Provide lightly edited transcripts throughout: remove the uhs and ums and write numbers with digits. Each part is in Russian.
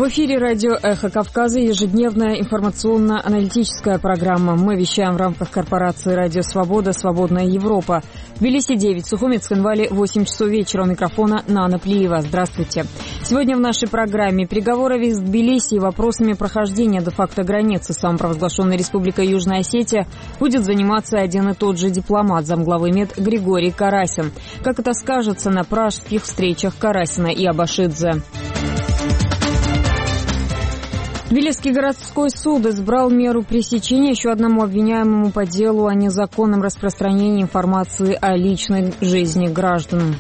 В эфире радио «Эхо Кавказа» ежедневная информационно-аналитическая программа. Мы вещаем в рамках корпорации «Радио Свобода. Свободная Европа». В Тбилиси 9, Сухуми, Цхинвале 8 часов вечера. У микрофона Нана Плиева. Здравствуйте. Сегодня в нашей программе переговоры из Тбилиси и вопросами прохождения де-факто границы самопровозглашенной Республикой Южная Осетия будет заниматься один и тот же дипломат, замглавы МИД Григорий Карасин. Как это скажется на пражских встречах Карасина и Абашидзе? Тбилисский городской суд избрал меру пресечения еще одному обвиняемому по делу о незаконном распространении информации о личной жизни граждан.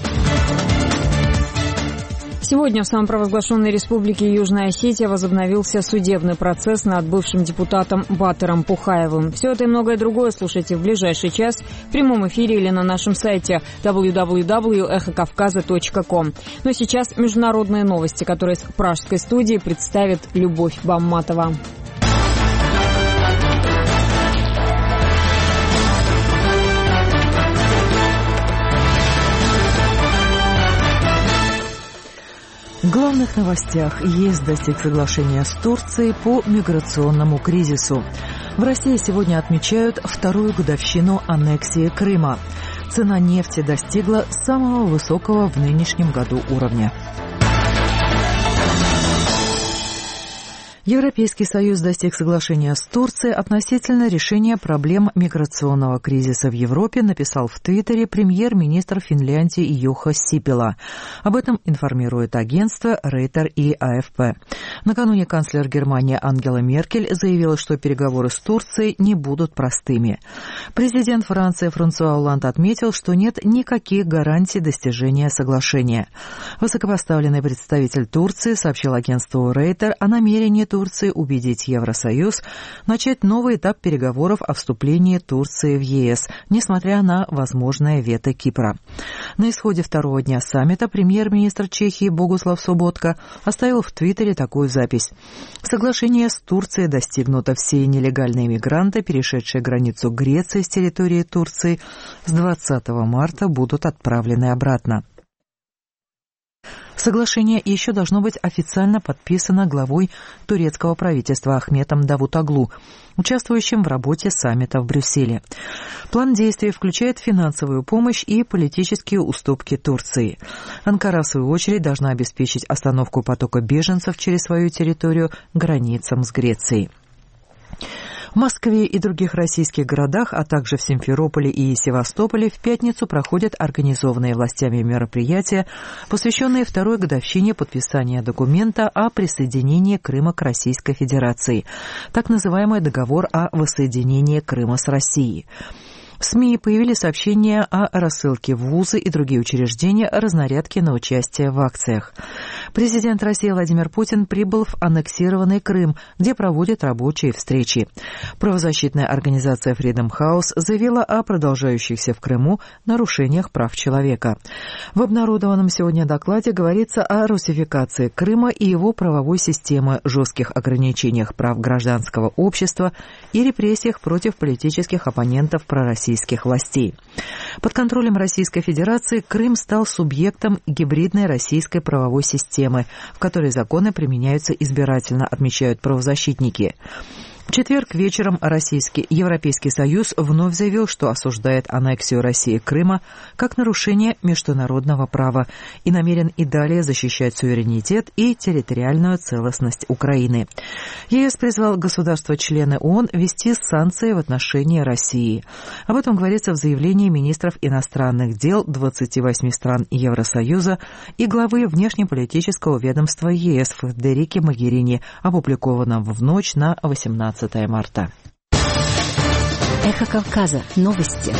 Сегодня в самопровозглашенной Республике Южная Осетия возобновился судебный процесс над бывшим депутатом Батыром Пухаевым. Все это и многое другое слушайте в ближайший час в прямом эфире или на нашем сайте www.эхокавказа.ком. Но сейчас международные новости, которые с пражской студии представит Любовь Бамматова. В главных новостях ЕС достиг соглашения с Турцией по миграционному кризису. В России сегодня отмечают вторую годовщину аннексии Крыма. Цена нефти достигла самого высокого в нынешнем году уровня. Европейский Союз достиг соглашения с Турцией относительно решения проблем миграционного кризиса в Европе, написал в Твиттере премьер-министр Финляндии Юха Сипила. Об этом информирует агентство Рейтер и АФП. Накануне канцлер Германии Ангела Меркель заявила, что переговоры с Турцией не будут простыми. Президент Франции Франсуа Олланд отметил, что нет никаких гарантий достижения соглашения. Высокопоставленный представитель Турции сообщил агентству Рейтер о намерении Турции убедить Евросоюз начать новый этап переговоров о вступлении Турции в ЕС, несмотря на возможное вето Кипра. На исходе второго дня саммита премьер-министр Чехии Богуслав Соботка оставил в Твиттере такую запись. Соглашение с Турцией достигнуто. Все нелегальные мигранты, перешедшие границу Греции с территории Турции, с 20 марта будут отправлены обратно. Соглашение еще должно быть официально подписано главой турецкого правительства Ахметом Давутоглу, участвующим в работе саммита в Брюсселе. План действий включает финансовую помощь и политические уступки Турции. Анкара, в свою очередь, должна обеспечить остановку потока беженцев через свою территорию границам с Грецией. В Москве и других российских городах, а также в Симферополе и Севастополе в пятницу проходят организованные властями мероприятия, посвященные второй годовщине подписания документа о присоединении Крыма к Российской Федерации, так называемый договор о воссоединении Крыма с Россией. В СМИ появились сообщения о рассылке в вузы и другие учреждения разнарядки на участие в акциях. Президент России Владимир Путин прибыл в аннексированный Крым, где проводит рабочие встречи. Правозащитная организация Freedom House заявила о продолжающихся в Крыму нарушениях прав человека. В обнародованном сегодня докладе говорится о русификации Крыма и его правовой системы, жестких ограничениях прав гражданского общества и репрессиях против политических оппонентов пророссийских властей. Под контролем Российской Федерации Крым стал субъектом гибридной российской правовой системы, в которой законы применяются избирательно, отмечают правозащитники. В четверг вечером Европейский Союз вновь заявил, что осуждает аннексию России Крыма как нарушение международного права и намерен и далее защищать суверенитет и территориальную целостность Украины. ЕС призвал государства-члены ООН ввести санкции в отношении России. Об этом говорится в заявлении министров иностранных дел 28 стран Евросоюза и главы внешнеполитического ведомства ЕС Федерике Могерини, опубликованном в ночь на 18 марта. Эхо Кавказа. Новости.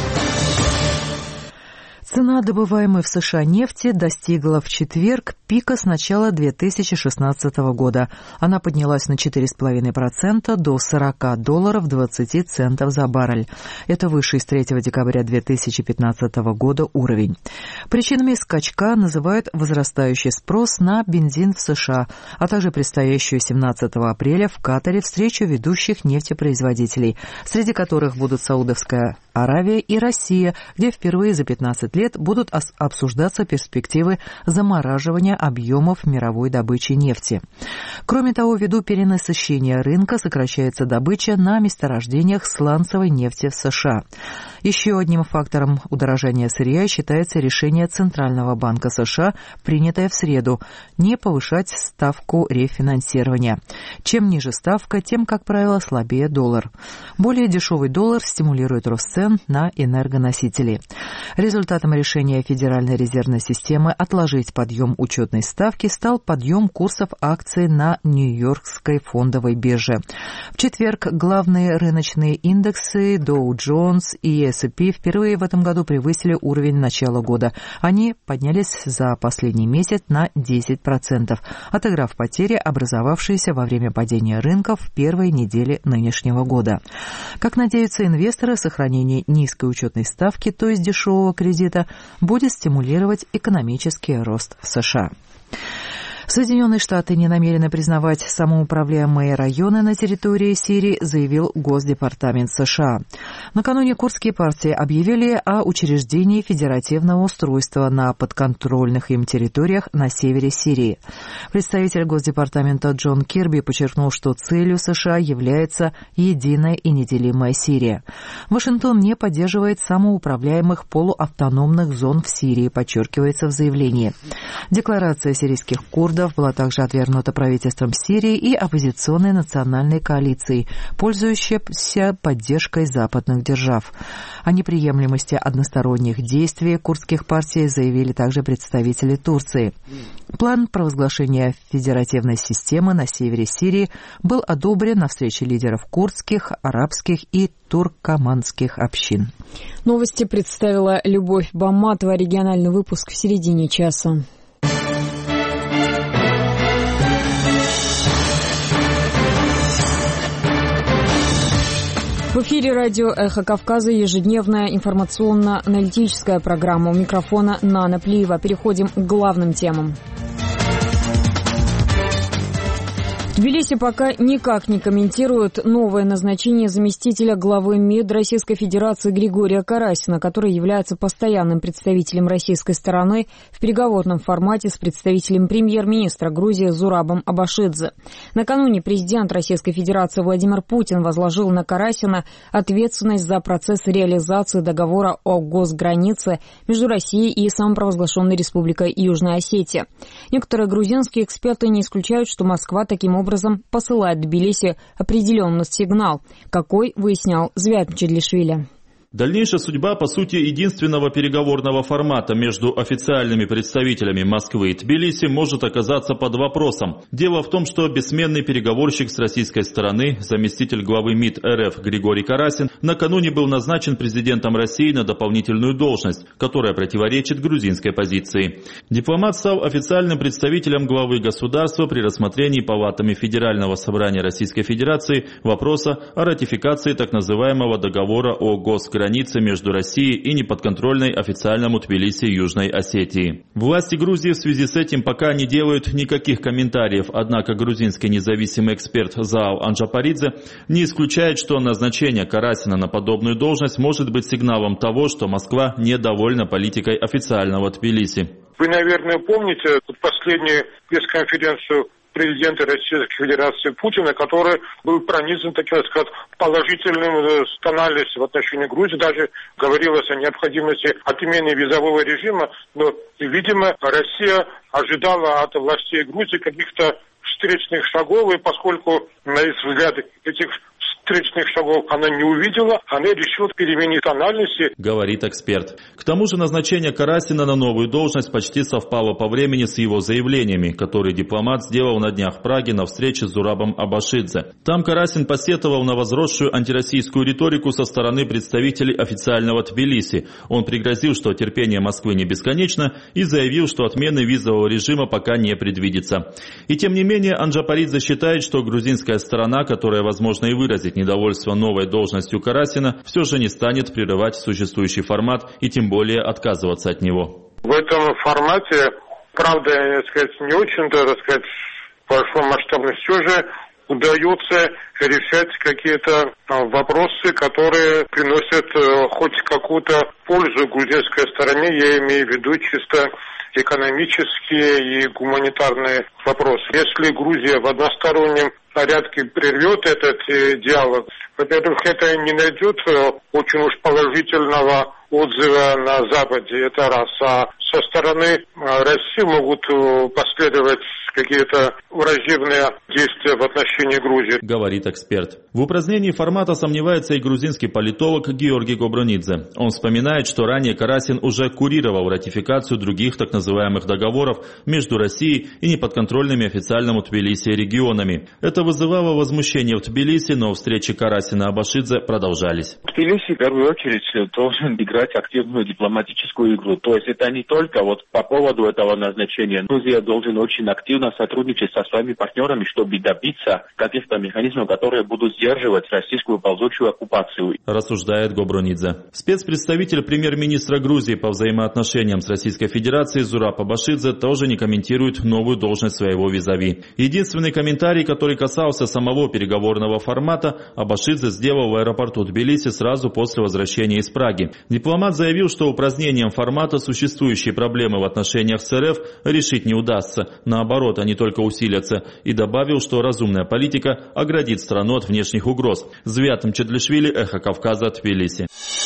Цена добываемой в США нефти достигла в четверг пика с начала 2016 года. Она поднялась на 4,5% до $40.20 за баррель. Это высший с 3 декабря 2015 года уровень. Причинами скачка называют возрастающий спрос на бензин в США, а также предстоящую 17 апреля в Катаре встречу ведущих нефтепроизводителей, среди которых будут Саудовская Аравия и Россия, где впервые за 15 лет лет будут обсуждаться перспективы замораживания объемов мировой добычи нефти. Кроме того, ввиду перенасыщения рынка сокращается добыча на месторождениях сланцевой нефти в США. Еще одним фактором удорожания сырья считается решение Центрального банка США, принятое в среду, не повышать ставку рефинансирования. Чем ниже ставка, тем, как правило, слабее доллар. Более дешевый доллар стимулирует рост цен на энергоносители. Результатом решения Федеральной резервной системы отложить подъем учетной ставки стал подъем курсов акций на Нью-Йоркской фондовой бирже. В четверг главные рыночные индексы Dow Jones и S&P впервые в этом году превысили уровень начала года. Они поднялись за последний месяц на 10%, отыграв потери, образовавшиеся во время падения рынков в первой неделе нынешнего года. Как надеются инвесторы, сохранение низкой учетной ставки, то есть дешевого кредита, будет стимулировать экономический рост в США. Соединенные Штаты не намерены признавать самоуправляемые районы на территории Сирии, заявил Госдепартамент США. Накануне курдские партии объявили о учреждении федеративного устройства на подконтрольных им территориях на севере Сирии. Представитель Госдепартамента Джон Кирби подчеркнул, что целью США является единая и неделимая Сирия. Вашингтон не поддерживает самоуправляемых полуавтономных зон в Сирии, подчеркивается в заявлении. Декларация сирийских курдов была также отвергнута правительством Сирии и оппозиционной национальной коалицией, пользующейся поддержкой западных держав. О неприемлемости односторонних действий курдских партий заявили также представители Турции. План провозглашения федеративной системы на севере Сирии был одобрен на встрече лидеров курдских, арабских и туркоманских общин. Новости представила Любовь Баматова. Региональный выпуск в середине часа. В эфире радио «Эхо Кавказа» ежедневная информационно-аналитическая программа. У микрофона Нана Плиева. Переходим к главным темам. Тбилиси пока никак не комментирует новое назначение заместителя главы МИД Российской Федерации Григория Карасина, который является постоянным представителем российской стороны в переговорном формате с представителем премьер-министра Грузии Зурабом Абашидзе. Накануне президент Российской Федерации Владимир Путин возложил на Карасина ответственность за процесс реализации договора о госгранице между Россией и самопровозглашенной Республикой Южная Осетия. Некоторые грузинские эксперты не исключают, что Москва таким образом посылает Тбилиси определенный сигнал, какой выяснял Звят Мчедлишвили. Дальнейшая судьба, по сути, единственного переговорного формата между официальными представителями Москвы и Тбилиси может оказаться под вопросом. Дело в том, что бессменный переговорщик с российской стороны, заместитель главы МИД РФ Григорий Карасин, накануне был назначен президентом России на дополнительную должность, которая противоречит грузинской позиции. Дипломат стал официальным представителем главы государства при рассмотрении палатами Федерального собрания Российской Федерации вопроса о ратификации так называемого договора о госгранице между Россией и неподконтрольной официальному Тбилиси Южной Осетии. Власти Грузии в связи с этим пока не делают никаких комментариев, однако грузинский независимый эксперт Заал Анджапаридзе не исключает, что назначение Карасина на подобную должность может быть сигналом того, что Москва недовольна политикой официального Тбилиси. Вы, наверное, помните последнюю пресс-конференцию президента Российской Федерации Путина, который был пронизан, так сказать, положительным тональностью в отношении Грузии. Даже говорилось о необходимости отмены визового режима. Но, видимо, Россия ожидала от властей Грузии каких-то встречных шагов, и поскольку, на их взгляд, этих встречных шагов она не увидела, она решила переменить тональности, говорит эксперт. К тому же назначение Карасина на новую должность почти совпало по времени с его заявлениями, которые дипломат сделал на днях в Праге на встрече с Зурабом Абашидзе. Там Карасин посетовал на возросшую антироссийскую риторику со стороны представителей официального Тбилиси. Он пригрозил, что терпение Москвы не бесконечно, и заявил, что отмены визового режима пока не предвидится. И тем не менее Анджапаридзе считает, что грузинская сторона, которая, возможно, и выразит недовольство новой должностью Карасина, все же не станет прерывать существующий формат и тем более отказываться от него. В этом формате, правда, не очень-то, пошло масштабно, все же удается решать какие-то вопросы, которые приносят хоть какую-то пользу грузинской стороне, я имею в виду чисто экономические и гуманитарные вопросы. Если Грузия в одностороннем порядке прервет этот диалог, во-первых, это не найдет очень уж положительного отзыва на Западе, это раз. А со стороны России могут последовать какие-то враждебные действия в отношении Грузии. Говорит эксперт. В упразднении формата сомневается и грузинский политолог Георгий Гобронидзе. Он вспоминает, что ранее Карасин уже курировал ратификацию других так называемых договоров между Россией и неподконтрольными официальному Тбилиси регионами. Это вызывало возмущение в Тбилиси, но встречи Карасина и Абашидзе продолжались. Тбилиси в первую очередь должен играть активную дипломатическую игру. То есть это не только вот по поводу этого назначения. Грузия должен очень активно сотрудничать со своими партнерами, чтобы добиться каких-то механизмов, которые будут сдерживать российскую ползучую оккупацию. Рассуждает Гобронидзе. Спецпредставитель премьер-министра Грузии по взаимоотношениям с Российской Федерацией Зураб Абашидзе тоже не комментирует новую должность своего визави. Единственный комментарий, который касался самого переговорного формата, Абашидзе сделал в аэропорту Тбилиси сразу после возвращения из Праги. Дипломат заявил, что упразднением формата существующие проблемы в отношениях с РФ решить не удастся. Наоборот, они только усилятся. И добавил, что разумная политика оградит страну от внешних угроз. Звят Мчедлишвили, Эхо Кавказа, Тбилиси.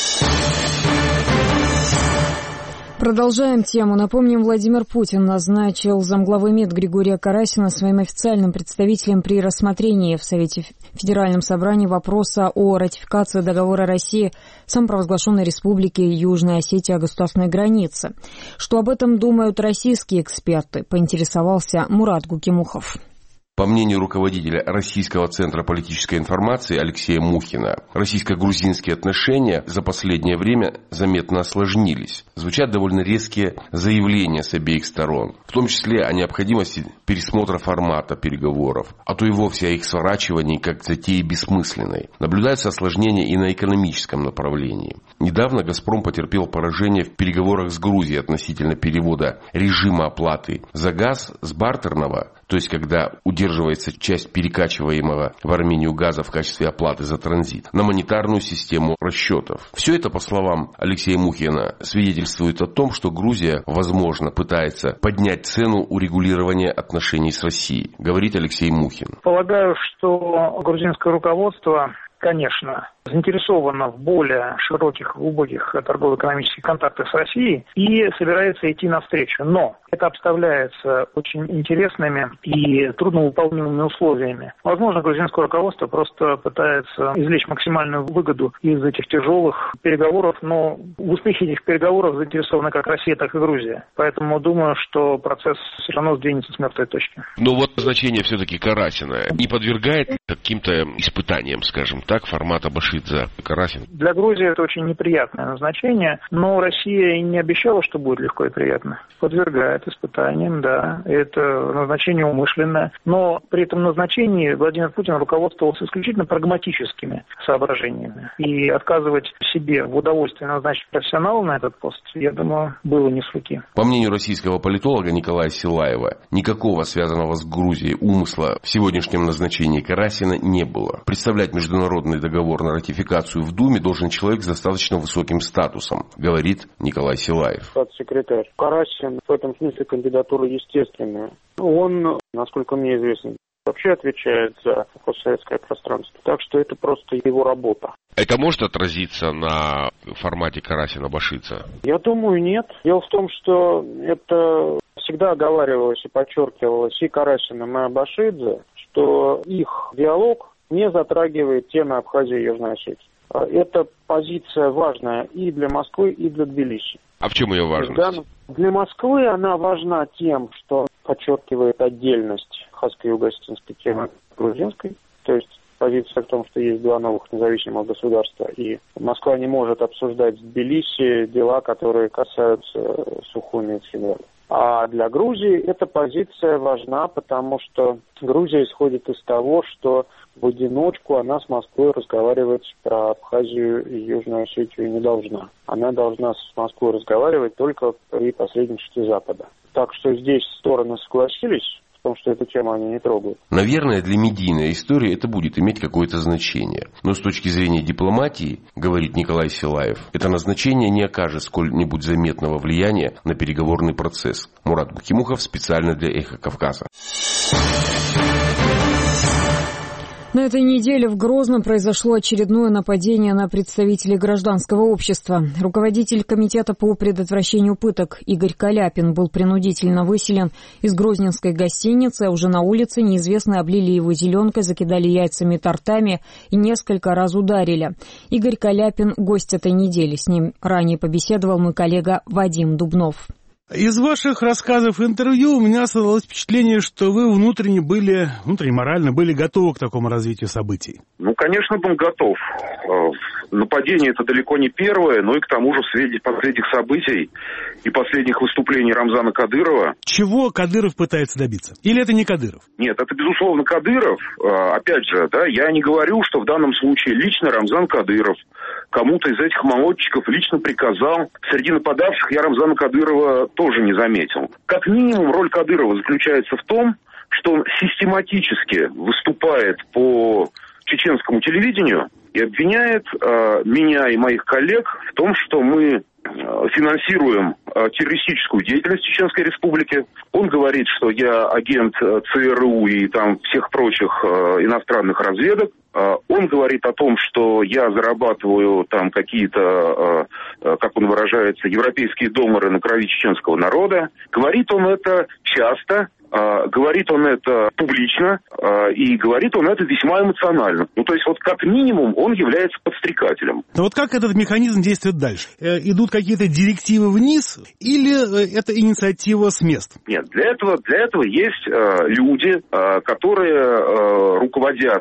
Продолжаем тему. Напомним, Владимир Путин назначил замглавы МИД Григория Карасина своим официальным представителем при рассмотрении в Совете Федеральном собрании вопроса о ратификации договора России с самопровозглашенной республикой Южная Осетия о государственной границе. Что об этом думают российские эксперты, поинтересовался Мурат Гукимухов. По мнению руководителя Российского центра политической информации Алексея Мухина, российско-грузинские отношения за последнее время заметно осложнились. Звучат довольно резкие заявления с обеих сторон, в том числе о необходимости пересмотра формата переговоров, а то и вовсе о их сворачивании как затеи бессмысленной. Наблюдается осложнение и на экономическом направлении. Недавно «Газпром» потерпел поражение в переговорах с Грузией относительно перевода режима оплаты за газ с бартерного, то есть когда удерживается часть перекачиваемого в Армению газа в качестве оплаты за транзит, на монетарную систему расчетов. Все это, по словам Алексея Мухина, свидетельствует о том, что Грузия, возможно, пытается поднять цену урегулирования отношений с Россией, говорит Алексей Мухин. Полагаю, что грузинское руководство, конечно, заинтересована в более широких, глубоких торгово-экономических контактах с Россией и собирается идти навстречу. Но это обставляется очень интересными и трудновыполнимыми условиями. Возможно, грузинское руководство просто пытается извлечь максимальную выгоду из этих тяжелых переговоров, но в успехе этих переговоров заинтересованы как Россия, так и Грузия. Поэтому думаю, что процесс все равно сдвинется с мертвой точки. Но вот назначение все-таки Карасина не подвергает каким-то испытаниям, скажем так, формата Абашидзе, Карасин? Для Грузии это очень неприятное назначение, но Россия и не обещала, что будет легко и приятно. Подвергает испытаниям, да. Это назначение умышленное. Но при этом назначении Владимир Путин руководствовался исключительно прагматическими соображениями. И отказывать себе в удовольствии назначить профессионала на этот пост, я думаю, было не с руки. По мнению российского политолога Николая Силаева, никакого связанного с Грузией умысла в сегодняшнем назначении Карасина не было. Представлять международный договор на ратификацию в Думе должен человек с достаточно высоким статусом, говорит Николай Силаев. Секретарь Карасин в этом смысле кандидатура естественная. Он, насколько мне известно, вообще отвечает за постсоветское пространство. Так что это просто его работа. Это может отразиться на формате Карасина-Абашидзе? Я думаю, нет. Дело в том, что это всегда оговаривалось и подчеркивалось и Карасиным, и Абашидзе, что их диалог не затрагивает темы Абхазии и Южной Осетии. Это позиция важная и для Москвы, и для Тбилиси. А в чем ее важность? Для Москвы она важна тем, что подчеркивает отдельность абхазской и юго-осетинской темы грузинской. То есть позиция в том, что есть два новых независимых государства, и Москва не может обсуждать с Тбилиси дела, которые касаются Сухуми и Цхинвали. А для Грузии эта позиция важна, потому что Грузия исходит из того, что в одиночку она с Москвой разговаривать про Абхазию и Южную Осетию не должна. Она должна с Москвой разговаривать только при посредничестве Запада. Так что здесь стороны согласились в том, что эту тему они не трогают. Наверное, для медийной истории это будет иметь какое-то значение. Но с точки зрения дипломатии, говорит Николай Силаев, это назначение не окажет сколь-нибудь заметного влияния на переговорный процесс. Мурат Бухимухов специально для «Эхо Кавказа». На этой неделе в Грозном произошло очередное нападение на представителей гражданского общества. Руководитель комитета по предотвращению пыток Игорь Каляпин был принудительно выселен из грозненской гостиницы, а уже на улице неизвестные облили его зеленкой, закидали яйцами и тортами и несколько раз ударили. Игорь Каляпин – гость этой недели. С ним ранее побеседовал мой коллега Вадим Дубнов. Из ваших рассказов и интервью у меня создалось впечатление, что вы внутренне морально были готовы к такому развитию событий. Ну, конечно, был готов. Нападение это далеко не первое, но и к тому же в свете последних событий и последних выступлений Рамзана Кадырова. Чего Кадыров пытается добиться? Или это не Кадыров? Нет, это безусловно Кадыров. Опять же, да, я не говорю, что в данном случае лично Рамзан Кадыров кому-то из этих молодчиков лично приказал. Среди нападавших я Рамзана Кадырова тоже не заметил. Как минимум, роль Кадырова заключается в том, что он систематически выступает по чеченскому телевидению и обвиняет меня и моих коллег в том, что мы финансируем террористическую деятельность Чеченской Республики. Он говорит, что я агент ЦРУ и там всех прочих иностранных разведок. Он говорит о том, что я зарабатываю там какие-то, как он выражается, европейские доллары на крови чеченского народа. Говорит он это часто. Говорит он это публично, и говорит он это весьма эмоционально. Ну, то есть, вот как минимум, он является подстрекателем. Но вот как этот механизм действует дальше? Идут какие-то директивы вниз, или это инициатива с мест? Нет, для этого есть люди, которые руководят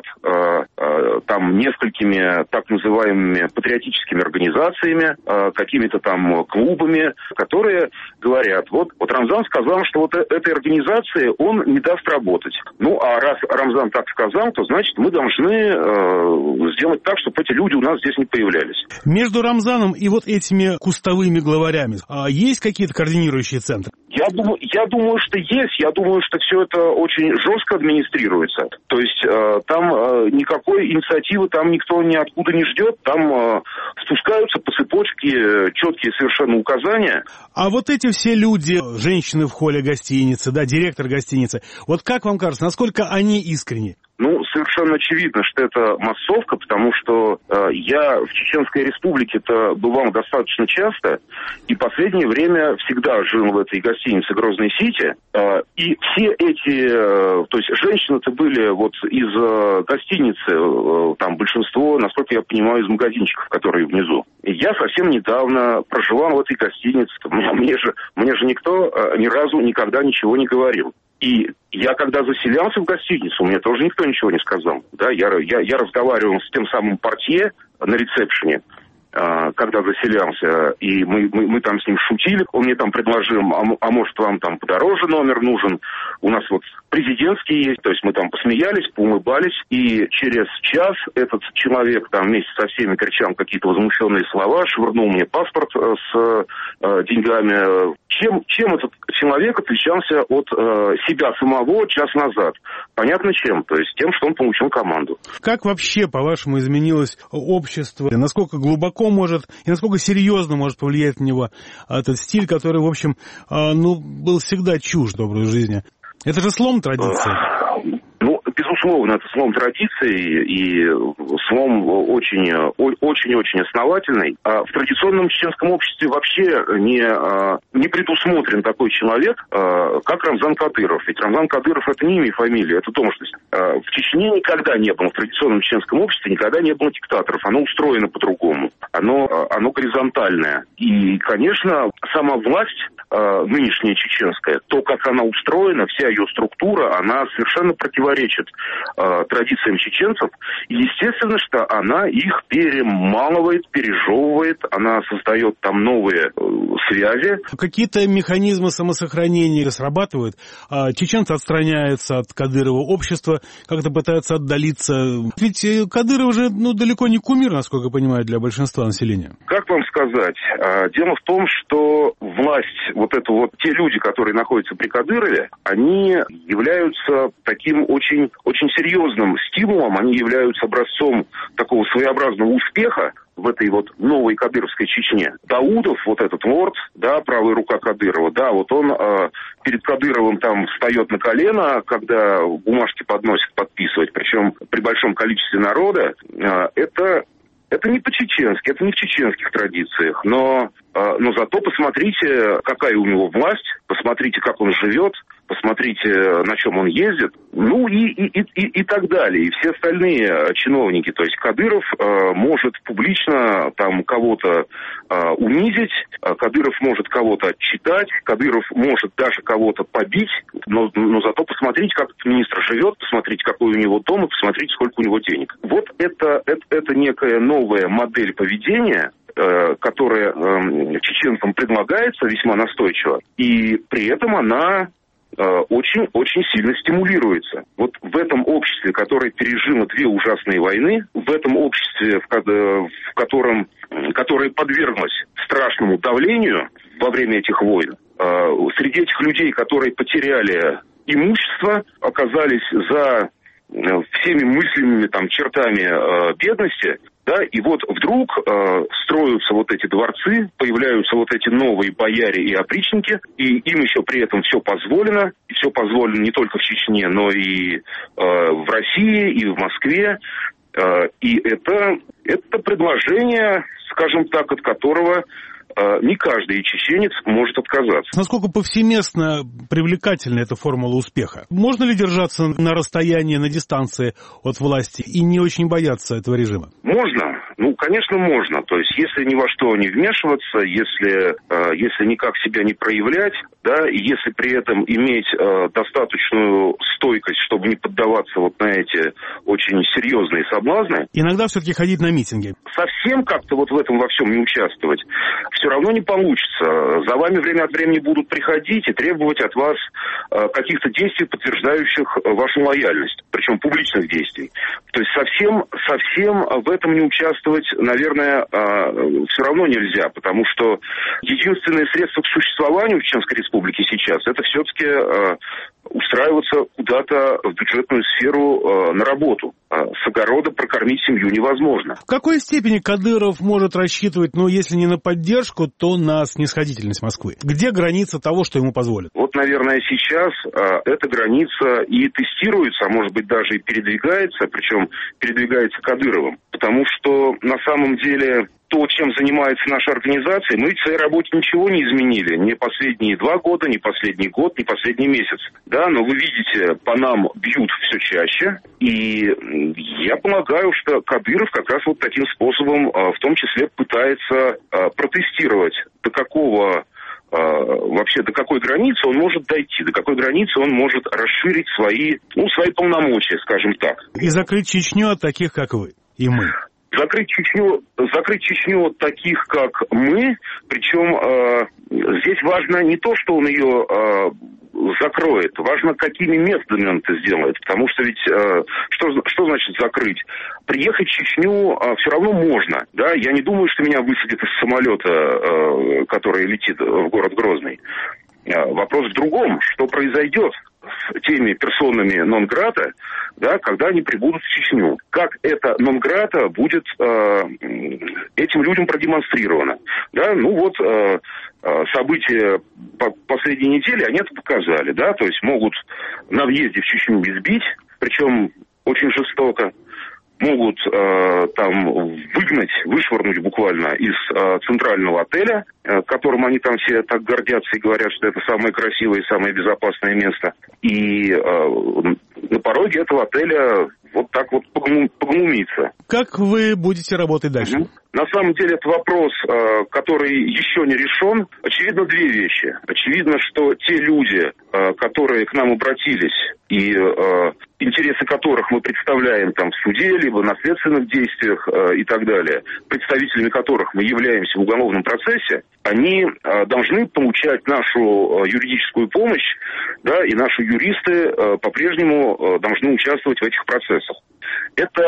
там несколькими так называемыми патриотическими организациями, какими-то там клубами, которые говорят, вот Рамзан сказал, что вот этой организации он не даст работать. Ну, а раз Рамзан так сказал, то, значит, мы должны сделать так, чтобы эти люди у нас здесь не появлялись. Между Рамзаном и вот этими кустовыми главарями есть какие-то координирующие центры? Я думаю, что есть. Я думаю, что все это очень жестко администрируется. То есть там никакой инициативы там никто ниоткуда не ждет. Там спускаются по цепочке четкие совершенно указания. А вот эти все люди, женщины в холле гостиницы, да, директор гостиницы, вот как вам кажется, насколько они искренни? Ну, совершенно очевидно, что это массовка, потому что я в Чеченской Республике-то бывал достаточно часто, и последнее время всегда жил в этой гостинице «Грозный Сити», и все эти, то есть женщины-то были вот из гостиницы, там большинство, насколько я понимаю, из магазинчиков, которые внизу. И я совсем недавно проживал в этой гостинице, мне же никто ни разу никогда ничего не говорил. И я, когда заселялся в гостиницу, мне тоже никто ничего не сказал. Да, я разговаривал с тем самым портье на ресепшене, когда заселялся, и мы там с ним шутили. Он мне там предложил, а может вам там подороже номер нужен. У нас вот президентский есть, то есть мы там посмеялись, поулыбались, и через час этот человек там вместе со всеми кричал какие-то возмущенные слова, швырнул мне паспорт с деньгами. Чем этот человек отличался от себя самого час назад? Понятно чем, то есть тем, что он получил команду. Как вообще, по-вашему, изменилось общество? Насколько глубоко может и насколько серьезно может повлиять на него этот стиль, который, в общем, был всегда чужд доброй жизни? Это же слом традиции. Ну, безусловно, это слом традиции и слом очень-очень основательный. В традиционном чеченском обществе вообще не предусмотрен такой человек, как Рамзан Кадыров. Ведь Рамзан Кадыров — это не имя и фамилия, это должность. В Чечне никогда не было, в традиционном чеченском обществе никогда не было диктаторов. Оно устроено по-другому. Оно горизонтальное. И, конечно, сама власть нынешняя чеченская, то, как она устроена, вся ее структура, она совершенно противоречит традициям чеченцев. И естественно, что она их перемалывает, пережевывает, она создает там новые связи. Какие-то механизмы самосохранения срабатывают. Чеченцы отстраняются от Кадырова, общество как-то пытается отдалиться. Ведь Кадыров же далеко не кумир, насколько я понимаю, для большинства населения. Как вам сказать? Дело в том, что власть те люди, которые находятся при Кадырове, они являются таким очень, очень серьезным стимулом, они являются образцом такого своеобразного успеха в этой вот новой кадыровской Чечне. Даудов, вот этот лорд, да, правая рука Кадырова, да, вот он перед Кадыровым там встает на колено, когда бумажки подносит подписывать, причем при большом количестве народа. Это не по-чеченски, это не в чеченских традициях, но зато посмотрите, какая у него власть, посмотрите, как он живет, посмотрите, на чем он ездит, ну и так далее. И все остальные чиновники, то есть Кадыров может публично там кого-то унизить, Кадыров может кого-то отчитать, Кадыров может даже кого-то побить, но зато посмотрите, как этот министр живет, посмотрите, какой у него дом, и посмотрите, сколько у него денег. Вот это некая новая модель поведения, которая чеченцам предлагается весьма настойчиво, и при этом она очень-очень сильно стимулируется. Вот в этом обществе, которое пережило две ужасные войны, в этом обществе, которое подверглось страшному давлению во время этих войн, среди этих людей, которые потеряли имущество, оказались за всеми мыслимыми там чертами бедности, да, и вот вдруг строятся вот эти дворцы, появляются вот эти новые бояре и опричники, и им еще при этом все позволено, и все позволено не только в Чечне, но и в России, и в Москве, и это предложение, скажем так, от которого не каждый чеченец может отказаться. Насколько повсеместно привлекательна эта формула успеха? Можно ли держаться на расстоянии, на дистанции от власти и не очень бояться этого режима? Можно. Ну, конечно, можно. То есть, если ни во что не вмешиваться, если никак себя не проявлять, да, и если при этом иметь достаточную стойкость, чтобы не поддаваться вот на эти очень серьезные соблазны. Иногда все-таки ходить на митинги. Совсем как-то вот в этом во всем не участвовать все равно не получится. За вами время от времени будут приходить и требовать от вас каких-то действий, подтверждающих вашу лояльность, причем публичных действий. То есть совсем в этом не участвовать, наверное, все равно нельзя, потому что единственное средство к существованию в Чеченской Республике сейчас это все-таки устраиваться куда-то в бюджетную сферу на работу. С огорода прокормить семью невозможно. В какой степени Кадыров может рассчитывать, если не на поддержку, то на снисходительность Москвы? Где граница того, что ему позволят? Вот, наверное, сейчас эта граница и тестируется, а может быть даже и передвигается, причем передвигается Кадыровым. Потому что на самом деле то, чем занимается наша организация, мы в своей работе ничего не изменили. Не последние 2 года, не последний год, не последний месяц. Да, но вы видите, по нам бьют все чаще. И я полагаю, что Кадыров как раз вот таким способом в том числе пытается протестировать, до какой границы он может дойти, до какой границы он может расширить свои полномочия, скажем так. И закрыть Чечню от таких, как вы и мы. Закрыть Чечню от таких, как мы, причем здесь важно не то, что он ее закроет, важно, какими методами он это сделает, потому что ведь что значит закрыть? Приехать в Чечню все равно можно, да, я не думаю, что меня высадят из самолета, который летит в город Грозный. Вопрос в другом, что произойдет с теми персонами нон-грата, да, когда они прибудут в Чечню. Как это нон-грата будет этим людям продемонстрировано. Да? События последней недели, они это показали. Да? То есть могут на въезде в Чечню избить, причем очень жестоко. Могут вышвырнуть буквально из центрального отеля, которым они там все так гордятся и говорят, что это самое красивое и самое безопасное место. И на пороге этого отеля вот так вот погнумиться. Как вы будете работать дальше? На самом деле это вопрос, который еще не решен. Очевидно, 2 вещи. Очевидно, что те люди, которые к нам обратились, и интересы которых мы представляем там в суде, либо на следственных действиях и так далее, представителями которых мы являемся в уголовном процессе, они должны получать нашу юридическую помощь, да, и наши юристы по-прежнему должны участвовать в этих процессах. Это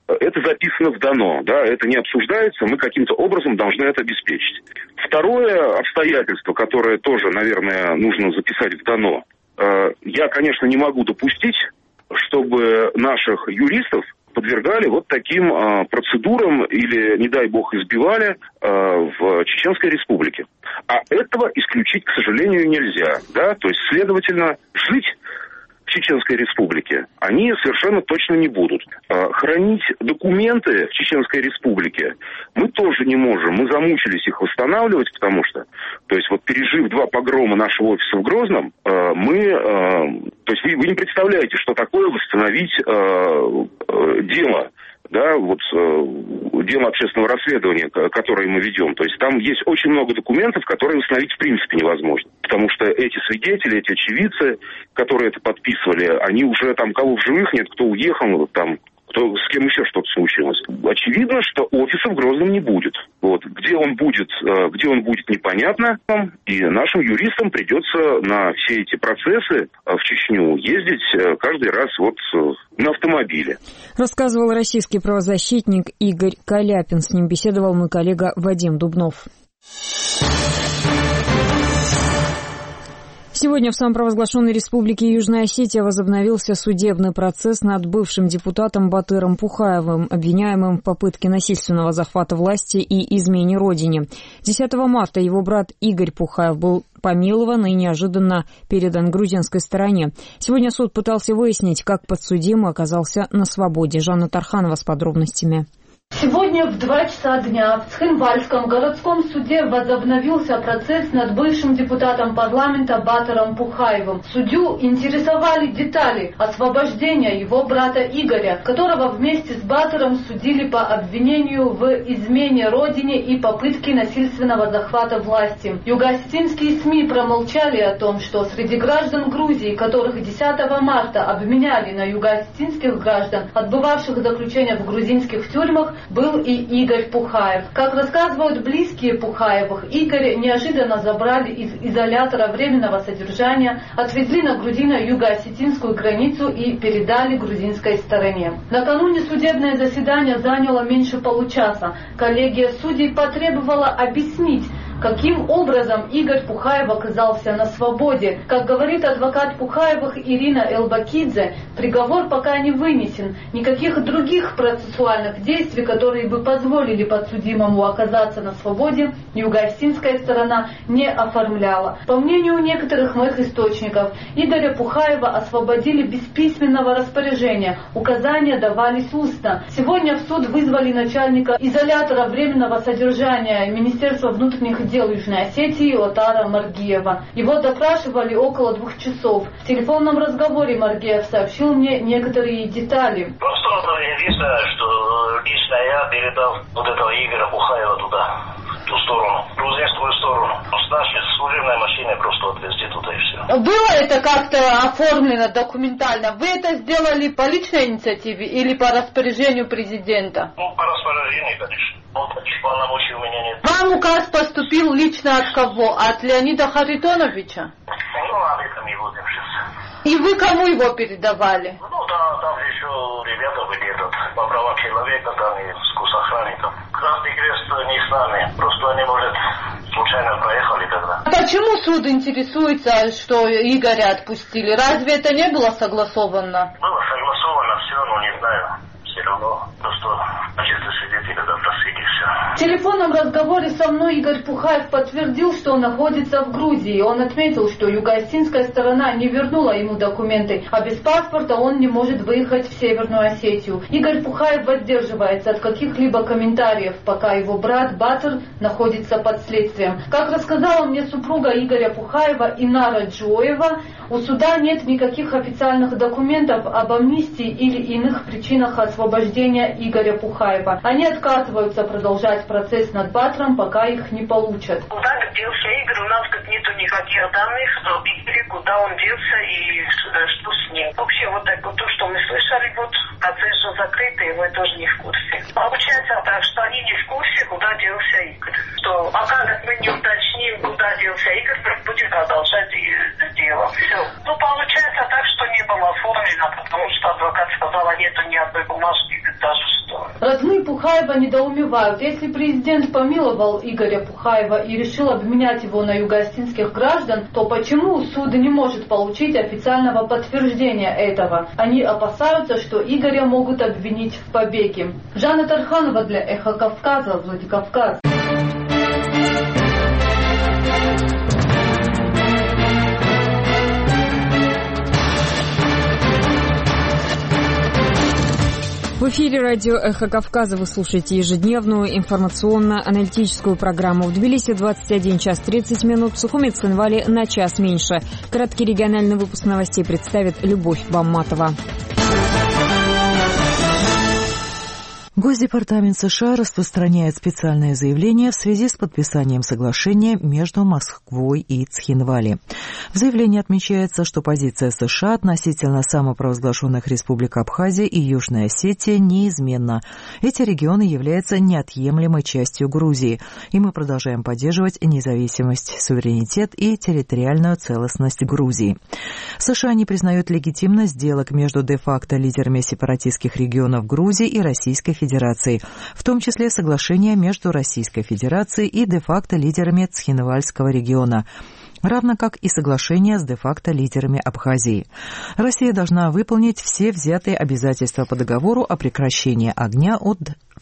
это записано в ДАНО, да, это не обсуждается, мы каким-то образом должны это обеспечить. Второе обстоятельство, которое тоже, наверное, нужно записать в ДАНО, я, конечно, не могу допустить, чтобы наших юристов подвергали вот таким процедурам или, не дай бог, избивали в Чеченской Республике. А этого исключить, к сожалению, нельзя. Да? То есть, следовательно, жить в Чеченской Республике они совершенно точно не будут. Хранить документы в Чеченской Республике мы тоже не можем. Мы замучились их восстанавливать, потому что, то есть вот пережив 2 погрома нашего офиса в Грозном, то есть вы не представляете, что такое восстановить дело. Да, вот дело общественного расследования, которое мы ведем. То есть там есть очень много документов, которые восстановить в принципе невозможно. Потому что эти свидетели, эти очевидцы, которые это подписывали, они уже там, кого в живых нет, кто уехал, там, с кем еще что-то случилось. Очевидно, что офиса в Грозном не будет. Вот. Где он будет, непонятно. И нашим юристам придется на все эти процессы в Чечню ездить каждый раз вот на автомобиле. Рассказывал российский правозащитник Игорь Каляпин. С ним беседовал мой коллега Вадим Дубнов. Сегодня в самопровозглашенной республике Южная Осетия возобновился судебный процесс над бывшим депутатом Батыром Пухаевым, обвиняемым в попытке насильственного захвата власти и измене родине. 10 марта его брат Игорь Пухаев был помилован и неожиданно передан грузинской стороне. Сегодня суд пытался выяснить, как подсудимый оказался на свободе. Жанна Тарханова с подробностями. Сегодня в 2 часа дня в Цхинвальском городском суде возобновился процесс над бывшим депутатом парламента Батыром Пухаевым. Судью интересовали детали освобождения его брата Игоря, которого вместе с Батыром судили по обвинению в измене родине и попытке насильственного захвата власти. Юго-осетинские СМИ промолчали о том, что среди граждан Грузии, которых 10 марта обменяли на юго-осетинских граждан, отбывавших заключение в грузинских тюрьмах, был и Игорь Пухаев. Как рассказывают близкие Пухаевых, Игоря неожиданно забрали из изолятора временного содержания, отвезли на грузино-юго-осетинскую границу и передали грузинской стороне. Накануне судебное заседание заняло меньше получаса. Коллегия судей потребовала объяснить, каким образом Игорь Пухаев оказался на свободе. Как говорит адвокат Пухаевых Ирина Элбакидзе, приговор пока не вынесен. Никаких других процессуальных действий, которые бы позволили подсудимому оказаться на свободе, юго-осетинская сторона не оформляла. По мнению некоторых моих источников, Игоря Пухаева освободили без письменного распоряжения. Указания давались устно. Сегодня в суд вызвали начальника изолятора временного содержания Министерства внутренних дел Южной Осетии Отара Маргиева. Его допрашивали около 2 часов. В телефонном разговоре Маргиев сообщил мне некоторые детали. Просто единственное, что лично я передал вот этого Игоря Пухаева туда, в ту сторону, в грузинскую сторону. С нашей служебной машиной просто отвезти туда и все. Было это как-то оформлено документально? Вы это сделали по личной инициативе или по распоряжению президента? Ну, по распоряжению, конечно. Но таких полномочий у меня нет. Вам указ поступил лично от кого? От Леонида Харитоновича? Ну, об этом не будем сейчас. И вы кому его передавали? Ну, да, там еще ребята были по правам человека, там и с госохранником. Красный Крест не с нами, просто они, может, случайно проехали тогда. А почему суд интересуется, что Игоря отпустили? Разве это не было согласовано? Было согласовано все, но не знаю. Все равно просто качество свидетеля допросили все. В телефонном разговоре со мной Игорь Пухаев подтвердил, что он находится в Грузии. Он отметил, что юго-осетинская сторона не вернула ему документы, а без паспорта он не может выехать в Северную Осетию. Игорь Пухаев воздерживается от каких-либо комментариев, пока его брат Батыр находится под следствием. Как рассказала мне супруга Игоря Пухаева Инара Джоева, у суда нет никаких официальных документов об амнистии или иных причинах освобождения Игоря Пухаева. Они отказываются продолжать процесс над Батыром, пока их не получат. Куда делся Игорь? У нас как нету никаких данных об Игоре, куда он делся и что с ним. Вообще вот так вот то, что мы слышали, вот процесс же закрытый, мы тоже не в курсе. Получается так, что они не в курсе, куда делся Игорь. Что пока мы не уточним, куда делся Игорь, будем продолжать дело. Все. Ну, получается так, что не было оформлено, потому что адвокат сказала, нету ни одной бумажки, даже что Родные Пухаева недоумевают. Если президент помиловал Игоря Пухаева и решил обменять его на югоостинских граждан, то почему суд не может получить официального подтверждения этого? Они опасаются, что Игоря могут обвинить в побеге. Жанна Тарханова для Эхо Кавказа, Владикавказ. В эфире радио «Эхо Кавказа» вы слушаете ежедневную информационно-аналитическую программу. В Тбилиси 21 час 30 минут, в Сухуми и Цхинвале на час меньше. Краткий региональный выпуск новостей представит Любовь Бамматова. Госдепартамент США распространяет специальное заявление в связи с подписанием соглашения между Москвой и Цхинвали. В заявлении отмечается, что позиция США относительно самопровозглашенных республик Абхазия и Южная Осетия неизменна. Эти регионы являются неотъемлемой частью Грузии, и мы продолжаем поддерживать независимость, суверенитет и территориальную целостность Грузии. США не признают легитимность сделок между де-факто лидерами сепаратистских регионов Грузии и Российской Федерации, в том числе соглашение между Российской Федерацией и де-факто лидерами Цхинвальского региона, равно как и соглашение с де-факто лидерами Абхазии. Россия должна выполнить все взятые обязательства по договору о прекращении огня от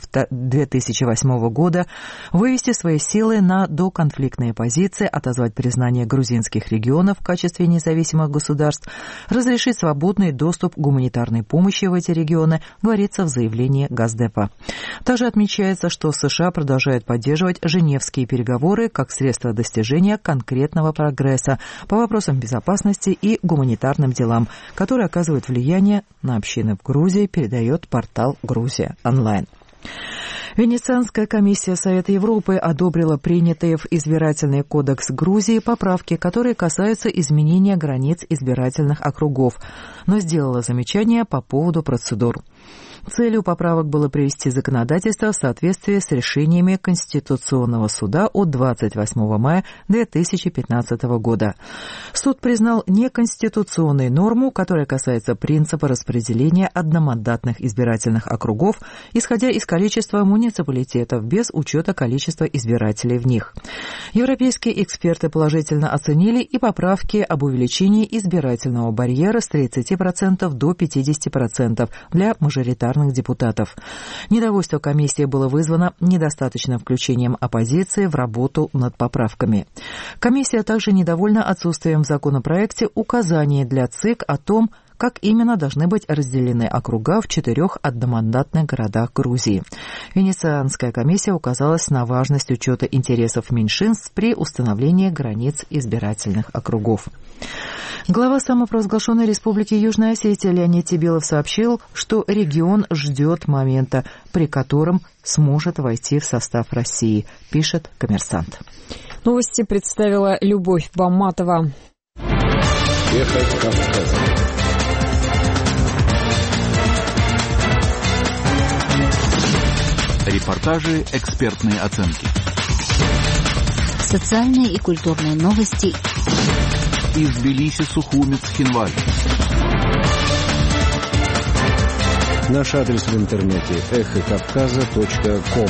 2008 года, вывести свои силы на доконфликтные позиции, отозвать признание грузинских регионов в качестве независимых государств, разрешить свободный доступ к гуманитарной помощи в эти регионы, говорится в заявлении Госдепа. Также отмечается, что США продолжают поддерживать Женевские переговоры как средство достижения конкретного прогресса по вопросам безопасности и гуманитарным делам, которые оказывают влияние на общины в Грузии, передает портал «Грузия онлайн». Венецианская комиссия Совета Европы одобрила принятые в избирательный кодекс Грузии поправки, которые касаются изменения границ избирательных округов, но сделала замечания по поводу процедур. Целью поправок было привести законодательство в соответствие с решениями Конституционного суда от 28 мая 2015 года. Суд признал неконституционной норму, которая касается принципа распределения одномандатных избирательных округов, исходя из количества муниципалитетов без учета количества избирателей в них. Европейские эксперты положительно оценили и поправки об увеличении избирательного барьера с 30% до 50% для мажоритарных депутатов. Недовольство комиссии было вызвано недостаточным включением оппозиции в работу над поправками. Комиссия также недовольна отсутствием в законопроекте указаний для ЦИК о том, как именно должны быть разделены округа в 4 одномандатных городах Грузии. Венецианская комиссия указалась на важность учета интересов меньшинств при установлении границ избирательных округов. Глава самопровозглашенной республики Южная Осетия Леонид Тебилов сообщил, что регион ждет момента, при котором сможет войти в состав России, пишет «Коммерсант». Новости представила Любовь Бамматова. Эхо Кавказа. Репортажи, экспертные оценки. Социальные и культурные новости. Из Тбилиси, Сухуми, Цхинвали. Наш адрес в интернете эхокавказа.ком.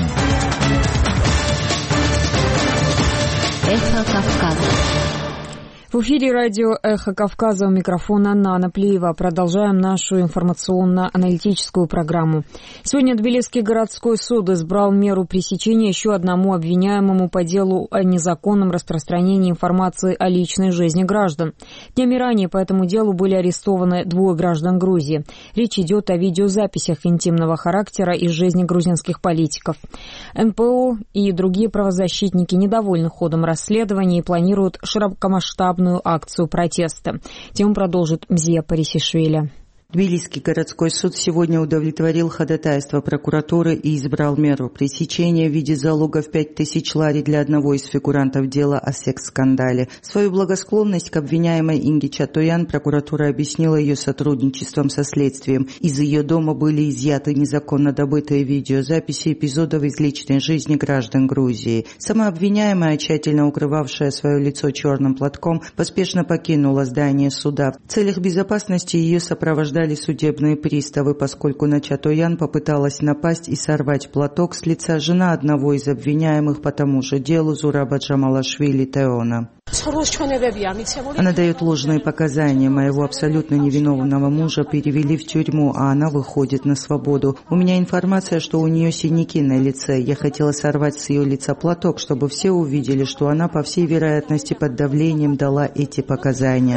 Эхо Кавказа. В эфире радио «Эхо Кавказа», у микрофона Нана Плиева. Продолжаем нашу информационно-аналитическую программу. Сегодня Тбилисский городской суд избрал меру пресечения еще одному обвиняемому по делу о незаконном распространении информации о личной жизни граждан. Днями ранее по этому делу были арестованы 2 граждан Грузии. Речь идет о видеозаписях интимного характера из жизни грузинских политиков. НПО и другие правозащитники недовольны ходом расследования и планируют широкомасштабную акцию протеста. Тему продолжит Мзия Парисишвили. Тбилисский городской суд сегодня удовлетворил ходатайство прокуратуры и избрал меру пресечения в виде залога в 5000 лари для одного из фигурантов дела о секс-скандале. Свою благосклонность к обвиняемой Инге Чатоян прокуратура объяснила ее сотрудничеством со следствием. Из ее дома были изъяты незаконно добытые видеозаписи эпизодов из личной жизни граждан Грузии. Сама обвиняемая, тщательно укрывавшая свое лицо черным платком, поспешно покинула здание суда. В целях безопасности ее сопровождали задержали судебные приставы, поскольку Начатоян попыталась напасть и сорвать платок с лица жена одного из обвиняемых по тому же делу Зураба Джамалашвили Теона. Она дает ложные показания. Моего абсолютно невиновного мужа перевели в тюрьму, а она выходит на свободу. У меня информация, что у нее синяки на лице. Я хотела сорвать с ее лица платок, чтобы все увидели, что она, по всей вероятности, под давлением дала эти показания.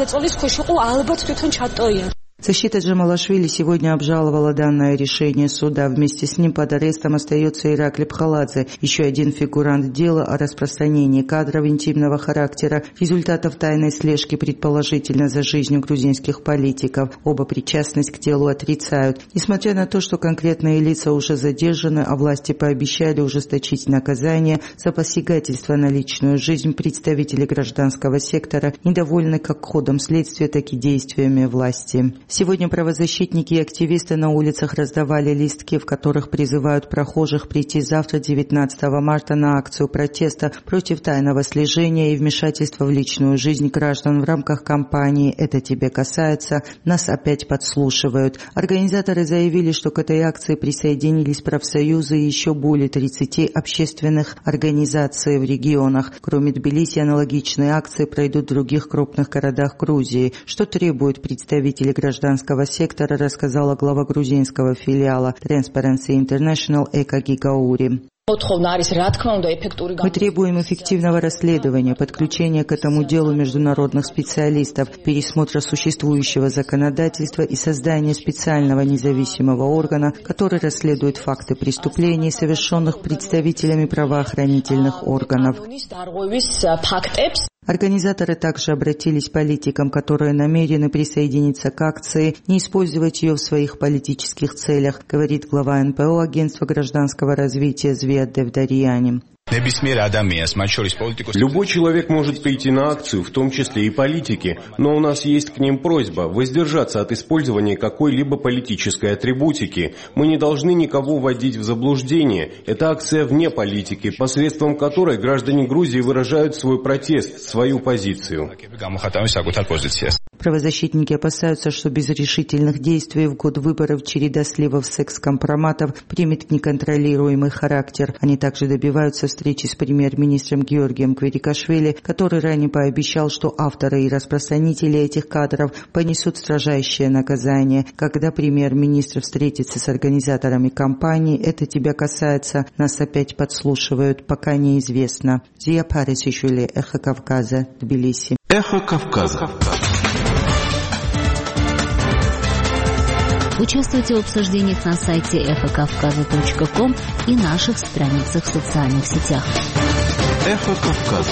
Защита Джамалашвили сегодня обжаловала данное решение суда. Вместе с ним под арестом остается Иракли Пхаладзе, еще один фигурант дела о распространении кадров интимного характера, результатов тайной слежки предположительно за жизнью грузинских политиков. Оба причастность к делу отрицают. Несмотря на то, что конкретные лица уже задержаны, а власти пообещали ужесточить наказание за посягательство на личную жизнь, представители гражданского сектора недовольны как ходом следствия, так и действиями власти. Сегодня правозащитники и активисты на улицах раздавали листки, в которых призывают прохожих прийти завтра, 19 марта, на акцию протеста против тайного слежения и вмешательства в личную жизнь граждан в рамках кампании «Это тебе касается», нас опять подслушивают. Организаторы заявили, что к этой акции присоединились профсоюзы и еще более 30 общественных организаций в регионах. Кроме Тбилиси, аналогичные акции пройдут в других крупных городах Грузии, что требует представителей гражданского сектора, рассказала глава грузинского филиала Transparency International Эка Гигаури. Мы требуем эффективного расследования, подключения к этому делу международных специалистов, пересмотра существующего законодательства и создания специального независимого органа, который расследует факты преступлений, совершенных представителями правоохранительных органов. Организаторы также обратились к политикам, которые намерены присоединиться к акции, не использовать ее в своих политических целях, говорит глава НПО Агентства гражданского развития Звиат Девдарияни. Любой человек может прийти на акцию, в том числе и политики, но у нас есть к ним просьба воздержаться от использования какой-либо политической атрибутики. Мы не должны никого вводить в заблуждение. Это акция вне политики, посредством которой граждане Грузии выражают свой протест, свою позицию. Правозащитники опасаются, что без решительных действий в год выборов череда сливов секс-компроматов примет неконтролируемый характер. Они также добиваются встречи с премьер-министром Георгием Кверикашвили, который ранее пообещал, что авторы и распространители этих кадров понесут строжайшее наказание. Когда премьер-министр встретится с организаторами кампании, это тебя касается, нас опять подслушивают, пока неизвестно. Зия Парисишвили, Эхо Кавказа, Тбилиси. Эхо Кавказа. Участвуйте в обсуждениях на сайте эхокавказа.ком и наших страницах в социальных сетях. Эхо Кавказа.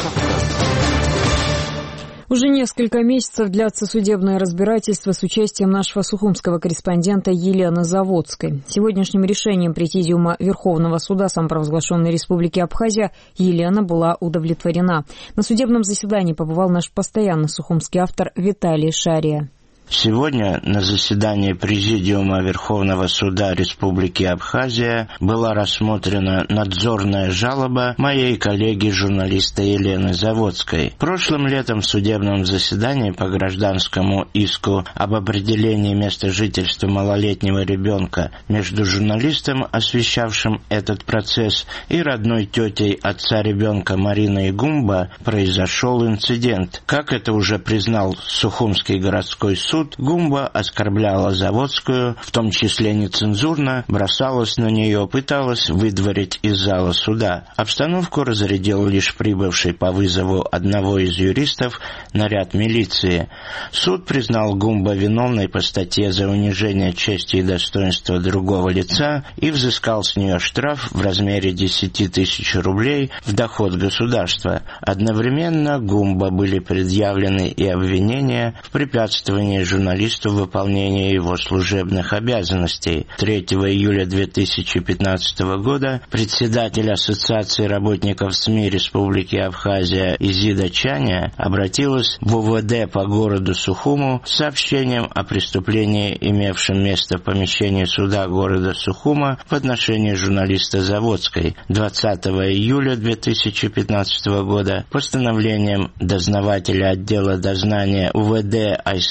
Уже несколько месяцев длятся судебные разбирательства с участием нашего сухумского корреспондента Елены Заводской. Сегодняшним решением Президиума Верховного суда самопровозглашенной Республики Абхазия Елена была удовлетворена. На судебном заседании побывал наш постоянный сухумский автор Виталий Шария. Сегодня на заседании Президиума Верховного суда Республики Абхазия была рассмотрена надзорная жалоба моей коллеги-журналиста Елены Заводской. Прошлым летом в судебном заседании по гражданскому иску об определении места жительства малолетнего ребенка между журналистом, освещавшим этот процесс, и родной тетей отца ребенка Мариной Гумба произошел инцидент. Как это уже признал Сухумский городской суд, Гумба оскорбляла Заводскую, в том числе нецензурно, бросалась на нее, пыталась выдворить из зала суда. Обстановку разрядил лишь прибывший по вызову одного из юристов наряд милиции. Суд признал Гумба виновной по статье за унижение чести и достоинства другого лица и взыскал с нее штраф в размере 10 тысяч рублей в доход государства. Одновременно Гумба были предъявлены и обвинения в препятствовании журналисту в выполнении его служебных обязанностей. 3 июля 2015 года председатель Ассоциации работников СМИ Республики Абхазия Изида Чаня обратилась в УВД по городу Сухуму с сообщением о преступлении, имевшем место в помещении суда города Сухума в отношении журналиста Заводской. 20 июля 2015 года постановлением дознавателя отдела дознания УВД Айсановой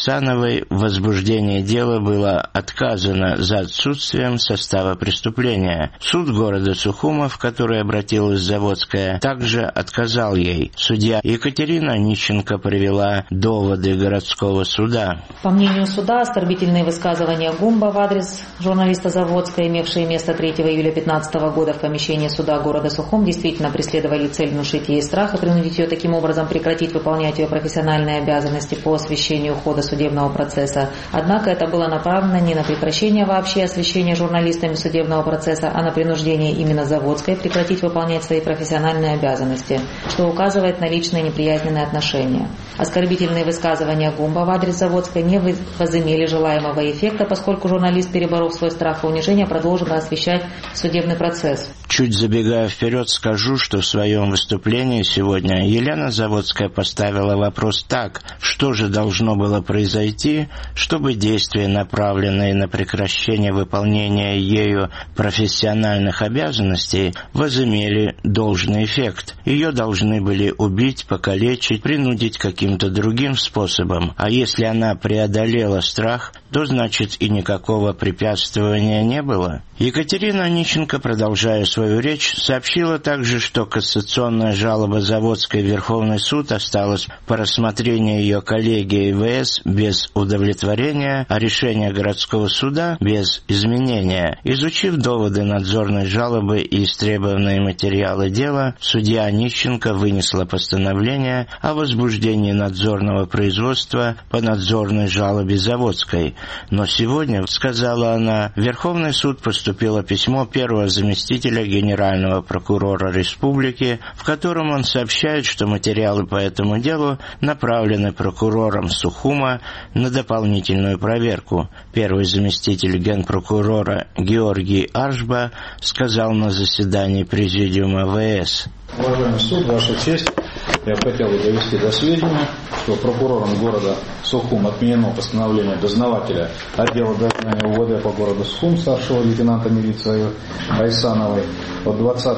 Курбановой в возбуждении дела было отказано за отсутствием состава преступления. Суд города Сухума, в который обратилась Заводская, также отказал ей. Судья Екатерина Онищенко привела доводы городского суда. По мнению суда, оскорбительные высказывания Гумба в адрес журналиста Заводской, имевшие место 3 июля 2015 года в помещении суда города Сухум, действительно преследовали цель внушить ей страх и принудить ее таким образом прекратить выполнять ее профессиональные обязанности по освещению хода судебного процесса. Однако это было направлено не на прекращение вообще освещения журналистами судебного процесса, а на принуждение именно Заводской прекратить выполнять свои профессиональные обязанности, что указывает на личные неприязненные отношения. Оскорбительные высказывания Гумба в адрес Заводской не возымели желаемого эффекта, поскольку журналист, переборов свой страх и унижение, продолжил освещать судебный процесс. Чуть забегая вперед, скажу, что в своем выступлении сегодня Елена Заводская поставила вопрос так: что же должно было произойти, чтобы действия, направленные на прекращение выполнения ею профессиональных обязанностей, возымели должный эффект. Ее должны были убить, покалечить, принудить каким-то другим способом. А если она преодолела страх, то значит и никакого препятствования не было. Екатерина Онищенко, продолжая свою речь, сообщила также, что кассационная жалоба Заводской в Верховный суд осталась по рассмотрению ее коллегии ВС без удовлетворения, а решение городского суда без изменения. Изучив доводы надзорной жалобы и истребованные материалы дела, судья Онищенко вынесла постановление о возбуждении надзорного производства по надзорной жалобе Заводской. Но сегодня, сказала она, в Верховный суд поступило письмо первого заместителя генерального прокурора республики, в котором он сообщает, что материалы по этому делу направлены прокурором Сухума на дополнительную проверку. Первый заместитель генпрокурора Георгий Аршба сказал на заседании президиума ВС: Уважаемый суд, Ваша честь, я хотел бы довести до сведения, что прокурором города Сухум отменено постановление дознавателя отдела дознания УВД по городу Сухум старшего лейтенанта милиции Айсановой от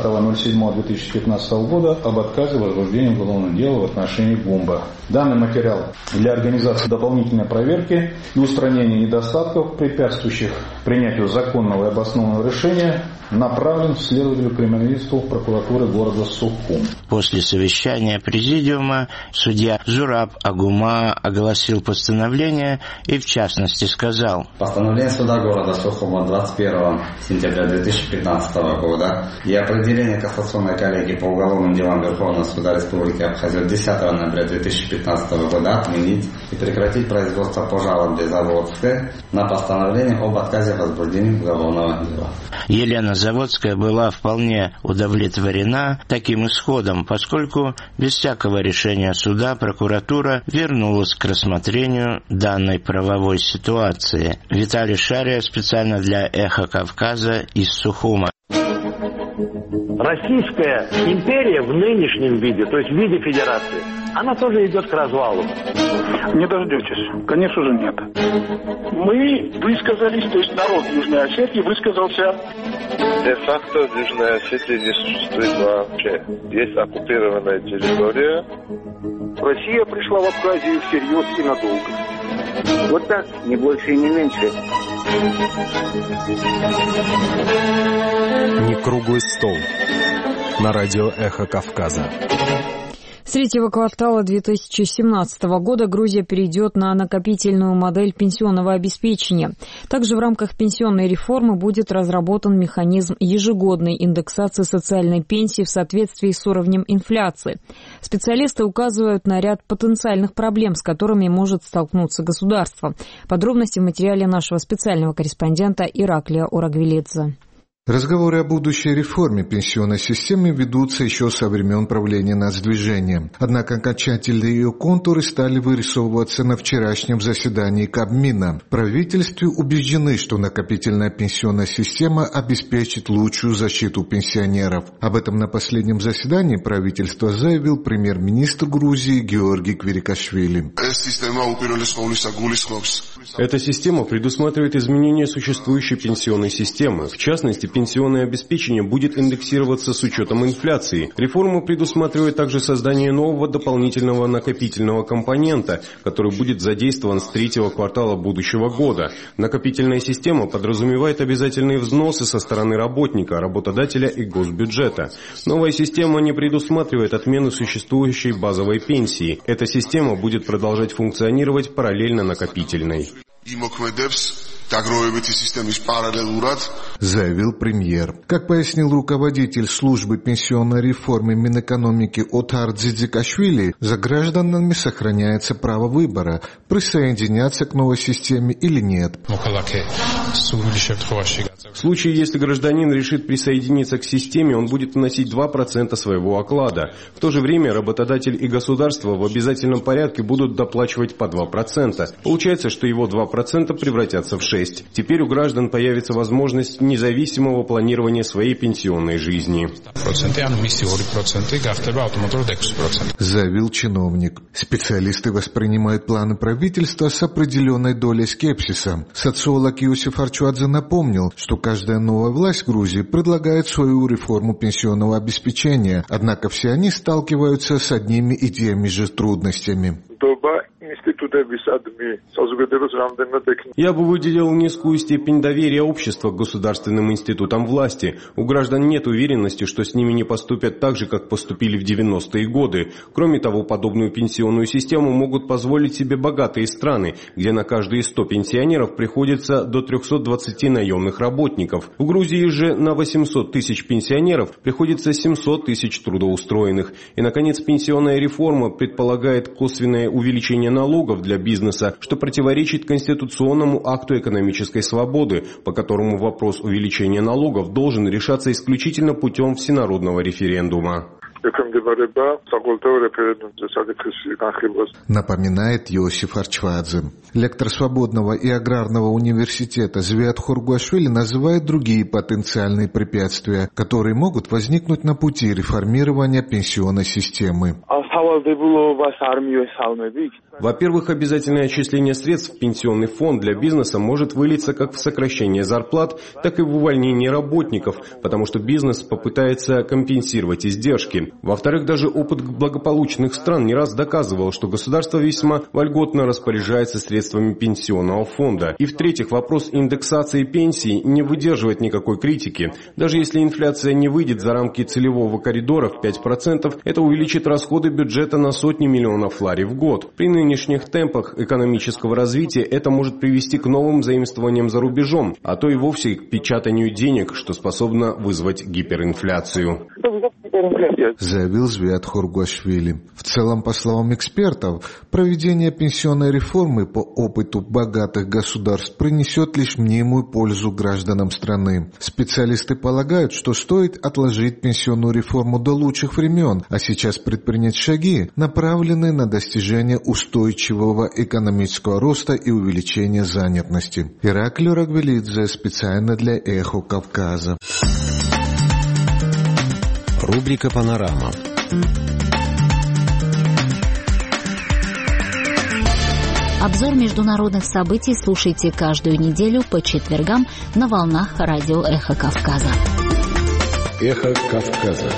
20.07.2015 года об отказе в возбуждении уголовного дела в отношении Гумба. Данный материал для организации дополнительной проверки и устранения недостатков, препятствующих принятию законного и обоснованного решения, направлен следователю-криминалисту прокуратуры города Сухум. После совещания президиума судья Зураб Агума огласил постановление и, в частности, сказал: Постановление суда города Сухума 21 сентября 2015 года и определение кассационной коллегии по уголовным делам Верховного суда Республики Абхазия 10 ноября 2015 года отменить и прекратить производство по жалобе Заводской на постановление об отказе в возбуждении уголовного дела. Елена Заводская была вполне удовлетворена таким исходом, поскольку без всякого решения суда прокуратура вернулась к рассмотрению данной правовой ситуации. Виталий Шария специально для «Эхо Кавказа» из Сухума. Российская империя в нынешнем виде, то есть в виде федерации, она тоже идет к развалу. Не дождетесь. Конечно же нет. Мы высказались, то есть народ Южной Осетии высказался. Де-факто в Южной Осетии не существует вообще. Есть оккупированная территория. Россия пришла в Абхазию всерьез и надолго. Вот так, не больше и не меньше. Не круглый стол. На радио «Эхо Кавказа». С третьего квартала 2017 года Грузия перейдет на накопительную модель пенсионного обеспечения. Также в рамках пенсионной реформы будет разработан механизм ежегодной индексации социальной пенсии в соответствии с уровнем инфляции. Специалисты указывают на ряд потенциальных проблем, с которыми может столкнуться государство. Подробности в материале нашего специального корреспондента Ираклия Орагвилидзе. Разговоры о будущей реформе пенсионной системы ведутся еще со времен правления нацдвижения. Однако окончательные ее контуры стали вырисовываться на вчерашнем заседании Кабмина. В правительстве убеждены, что накопительная пенсионная система обеспечит лучшую защиту пенсионеров. Об этом на последнем заседании правительства заявил премьер-министр Грузии Георгий Квирикашвили. Эта система предусматривает изменение существующей пенсионной системы, в частности, пенсионное обеспечение будет индексироваться с учетом инфляции. Реформа предусматривает также создание нового дополнительного накопительного компонента, который будет задействован с третьего квартала будущего года. Накопительная система подразумевает обязательные взносы со стороны работника, работодателя и госбюджета. Новая система не предусматривает отмену существующей базовой пенсии. Эта система будет продолжать функционировать параллельно накопительной. Заявил премьер. Как пояснил руководитель службы пенсионной реформы Минэкономики Отар Дзидзикашвили, за гражданами сохраняется право выбора, присоединяться к новой системе или нет. В случае, если гражданин решит присоединиться к системе, он будет вносить 2% своего оклада. В то же время работодатель и государство в обязательном порядке будут доплачивать по 2%. Получается, что его 2% превратятся в 6%. Теперь у граждан появится возможность независимого планирования своей пенсионной жизни. Заявил чиновник. Специалисты воспринимают планы правительства с определенной долей скепсиса. Социолог Иосиф Арчуадзе напомнил, что каждая новая власть Грузии предлагает свою реформу пенсионного обеспечения, однако все они сталкиваются с одними и теми же трудностями. Я бы выделил низкую степень доверия общества к государственным институтам власти. У граждан нет уверенности, что с ними не поступят так же, как поступили в 90-е годы. Кроме того, подобную пенсионную систему могут позволить себе богатые страны, где на каждые 100 пенсионеров приходится до 320 наемных работников. В Грузии же на 800 тысяч пенсионеров приходится 700 тысяч трудоустроенных. И, наконец, пенсионная реформа предполагает косвенное увеличение налогов для бизнеса, что противоречит конституционному акту экономической свободы, по которому вопрос увеличения налогов должен решаться исключительно путем всенародного референдума. Напоминает Иосиф Арчвадзе. Лектор Свободного и Аграрного университета Звиат Хоргуашвили называет другие потенциальные препятствия, которые могут возникнуть на пути реформирования пенсионной системы. Во-первых, обязательное отчисление средств в пенсионный фонд для бизнеса может вылиться как в сокращение зарплат, так и в увольнение работников, потому что бизнес попытается компенсировать издержки. Во-вторых, даже опыт благополучных стран не раз доказывал, что государство весьма вольготно распоряжается средствами пенсионного фонда. И в-третьих, вопрос индексации пенсий не выдерживает никакой критики. Даже если инфляция не выйдет за рамки целевого коридора в 5%, это увеличит расходы бюджета на сотни миллионов лари в год. При нынешних темпах экономического развития это может привести к новым заимствованиям за рубежом, а то и вовсе к печатанию денег, что способно вызвать гиперинфляцию. Заявил Звиат Хоргуашвили. В целом, по словам экспертов, проведение пенсионной реформы по опыту богатых государств принесет лишь мнимую пользу гражданам страны. Специалисты полагают, что стоит отложить пенсионную реформу до лучших времен, а сейчас предпринять шаги, направленные на достижение устойчивого экономического роста и увеличения занятости. Ираклий Рагвелидзе специально для «Эхо Кавказа». Рубрика «Панорама». Обзор международных событий слушайте каждую неделю по четвергам на волнах радио «Эхо Кавказа». «Эхо Кавказа».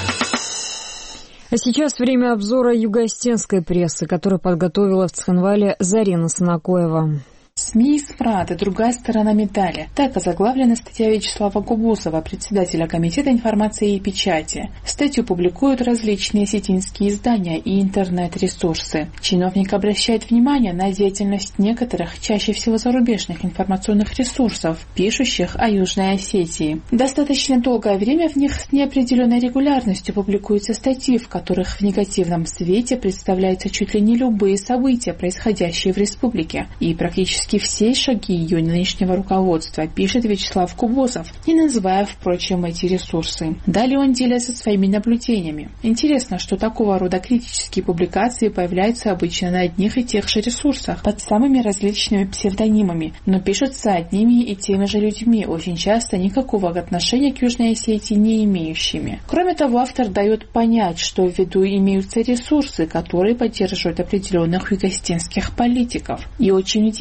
А сейчас время обзора юго-осетинской прессы, которую подготовила в Цхинвале Зарина Санакоева. СМИ и СФРАТ – другая сторона медали. Так озаглавлена статья Вячеслава Кубусова, председателя Комитета информации и печати. Статью публикуют различные осетинские издания и интернет-ресурсы. Чиновник обращает внимание на деятельность некоторых, чаще всего зарубежных информационных ресурсов, пишущих о Южной Осетии. Достаточно долгое время в них с неопределенной регулярностью публикуются статьи, в которых в негативном свете представляются чуть ли не любые события, происходящие в республике, и практически все шаги ее нынешнего руководства, пишет Вячеслав Кубусов, не называя, впрочем, эти ресурсы. Далее он делится своими наблюдениями. Интересно, что такого рода критические публикации появляются обычно на одних и тех же ресурсах, под самыми различными псевдонимами, но пишутся одними и теми же людьми, очень часто никакого отношения к Южной Осетии не имеющими. Кроме того, автор дает понять, что в виду имеются ресурсы, которые поддерживают определенных юго-осетинских политиков. И очень удивительно,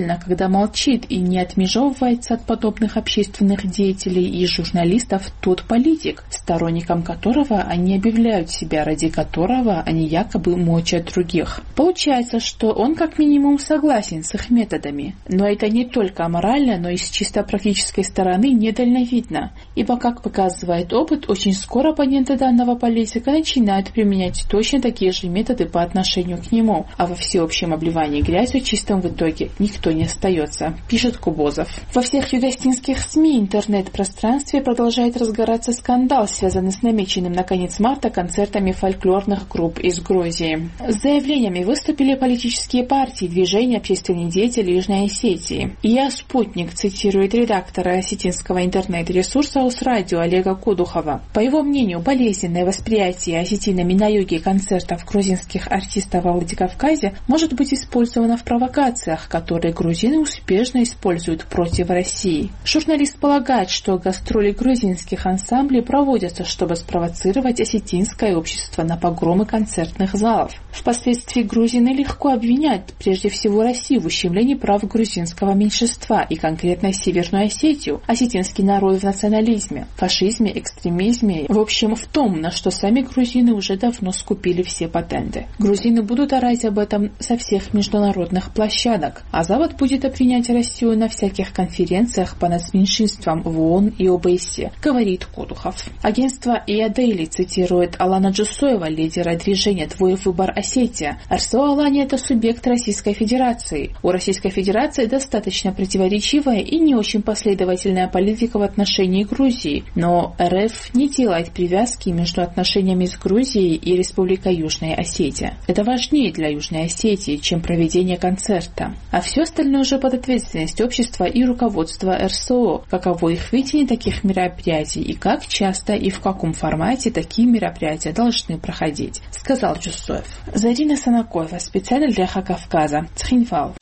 неправильно, когда молчит и не отмежевывается от подобных общественных деятелей и журналистов тот политик, сторонником которого они объявляют себя, ради которого они якобы мочат других. Получается, что он как минимум согласен с их методами. Но это не только аморально, но и с чисто практической стороны недальновидно. Ибо, как показывает опыт, очень скоро оппоненты данного политика начинают применять точно такие же методы по отношению к нему, а во всеобщем обливании грязью чистом в итоге никто не остается, пишет Кубозов. Во всех югостинских СМИ и интернет-пространстве продолжает разгораться скандал, связанный с намеченным на конец марта концертами фольклорных групп из Грузии. С заявлениями выступили политические партии, движения, общественные деятели Южной Осетии. ИА «Спутник» цитирует редактора осетинского интернет-ресурса УсРадио Олега Кудухова. По его мнению, болезненное восприятие осетинами на юге концертов грузинских артистов во Владикавказе может быть использовано в провокациях, которые грузины успешно используют против России. Журналист полагает, что гастроли грузинских ансамблей проводятся, чтобы спровоцировать осетинское общество на погромы концертных залов. Впоследствии грузины легко обвиняют прежде всего Россию в ущемлении прав грузинского меньшинства и конкретно Северную Осетию, осетинский народ в национализме, фашизме, экстремизме, в общем в том, на что сами грузины уже давно скупили все патенты. Грузины будут орать об этом со всех международных площадок, а Запад будет обвинять Россию на всяких конференциях по нацменьшинствам в ООН и ОБСЕ, говорит Кудухов. Агентство ИА Дейли цитирует Алана Джусоева, лидера движения «Твой выбор Осетия». РСО Алания – это субъект Российской Федерации. У Российской Федерации достаточно противоречивая и не очень последовательная политика в отношении Грузии, но РФ не делает привязки между отношениями с Грузией и Республикой Южная Осетия. Это важнее для Южной Осетии, чем проведение концерта. А все остальное уже под ответственность общества и руководства РСО, каково их видение таких мероприятий и как часто и в каком формате такие мероприятия должны проходить, сказал Джусоев. Зарина Санакоева, специально для Эхо Кавказа, Цхинвал.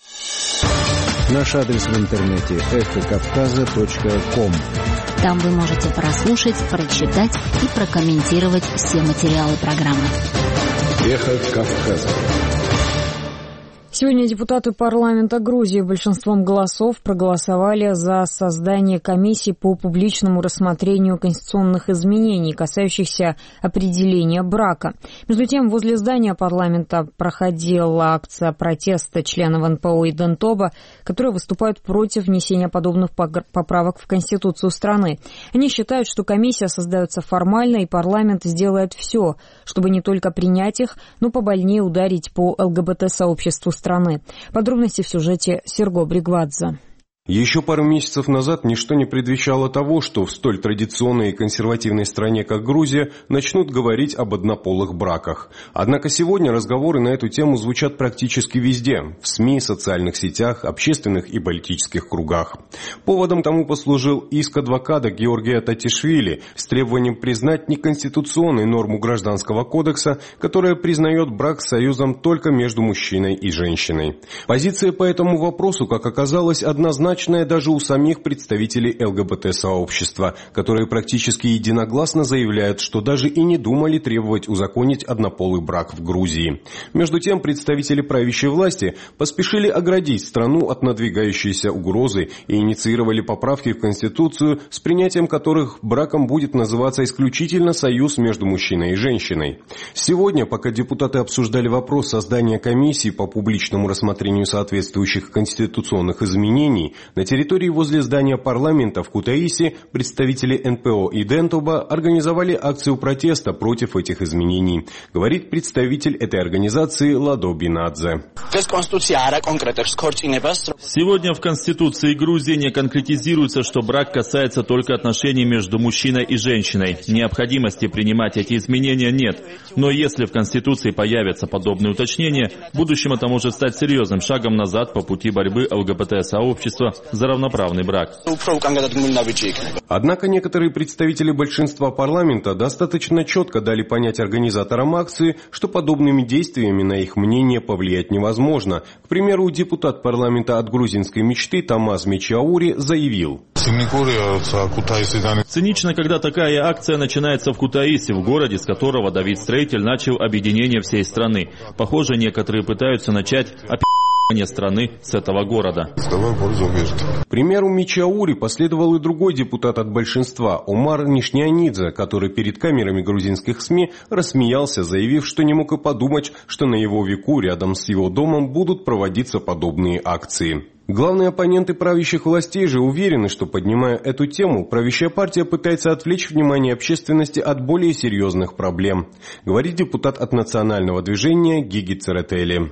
Наш адрес в интернете эхокавказа.ком. Там вы можете прослушать, прочитать и прокомментировать все материалы программы. Эхо Кавказа. Сегодня депутаты парламента Грузии большинством голосов проголосовали за создание комиссии по публичному рассмотрению конституционных изменений, касающихся определения брака. Между тем, возле здания парламента проходила акция протеста членов НПО и Дентоба, которые выступают против внесения подобных поправок в Конституцию страны. Они считают, что комиссия создается формально, и парламент сделает все, чтобы не только принять их, но побольнее ударить по ЛГБТ-сообществу страны. Подробности в сюжете Серго Бригвадзе. Еще пару месяцев назад ничто не предвещало того, что в столь традиционной и консервативной стране, как Грузия, начнут говорить об однополых браках. Однако сегодня разговоры на эту тему звучат практически везде – в СМИ, социальных сетях, общественных и политических кругах. Поводом тому послужил иск адвоката Георгия Татишвили с требованием признать неконституционной норму Гражданского кодекса, которая признает брак союзом только между мужчиной и женщиной. Позиция по этому вопросу, как оказалось, однозначно даже у самих представителей ЛГБТ-сообщества, которые практически единогласно заявляют, что даже и не думали требовать узаконить однополый брак в Грузии. Между тем, представители правящей власти поспешили оградить страну от надвигающейся угрозы и инициировали поправки в Конституцию, с принятием которых браком будет называться исключительно союз между мужчиной и женщиной. Сегодня, пока депутаты обсуждали вопрос создания комиссии по публичному рассмотрению соответствующих конституционных изменений, на территории возле здания парламента в Кутаиси представители НПО и Дентоба организовали акцию протеста против этих изменений, говорит представитель этой организации Ладо Бинадзе. Сегодня в Конституции Грузии не конкретизируется, что брак касается только отношений между мужчиной и женщиной. Необходимости принимать эти изменения нет. Но если в Конституции появятся подобные уточнения, в будущем это может стать серьезным шагом назад по пути борьбы ЛГБТ-сообщества за равноправный брак. Однако некоторые представители большинства парламента достаточно четко дали понять организаторам акции, что подобными действиями на их мнение повлиять невозможно. К примеру, депутат парламента от грузинской мечты Тамаз Мечаури заявил: «Цинично, когда такая акция начинается в Кутаиси, в городе, с которого Давид Строитель начал объединение всей страны. Похоже, некоторые пытаются начать страны с этого города. К примеру Мичаури последовал и другой депутат от большинства, Омар Нишнянидзе, который перед камерами грузинских СМИ рассмеялся, заявив, что не мог и подумать, что на его веку рядом с его домом будут проводиться подобные акции. Главные оппоненты правящих властей же уверены, что, поднимая эту тему, правящая партия пытается отвлечь внимание общественности от более серьезных проблем, говорит депутат от национального движения Гиги Церетели.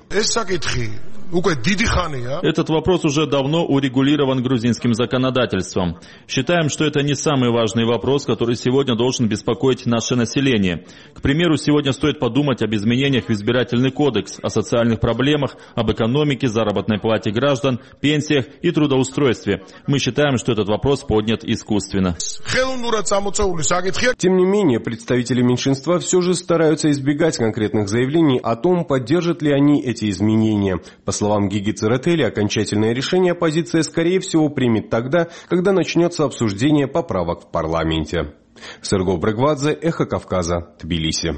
Этот вопрос уже давно урегулирован грузинским законодательством. Считаем, что это не самый важный вопрос, который сегодня должен беспокоить наше население. К примеру, сегодня стоит подумать об изменениях в избирательный кодекс, о социальных проблемах, об экономике, заработной плате граждан, пенсиях и трудоустройстве. Мы считаем, что этот вопрос поднят искусственно. Тем не менее, представители меньшинства все же стараются избегать конкретных заявлений о том, поддержат ли они эти изменения. По словам Гиги Церетели, окончательное решение оппозиция, скорее всего, примет тогда, когда начнется обсуждение поправок в парламенте. Серго Брегвадзе, Эхо Кавказа, Тбилиси.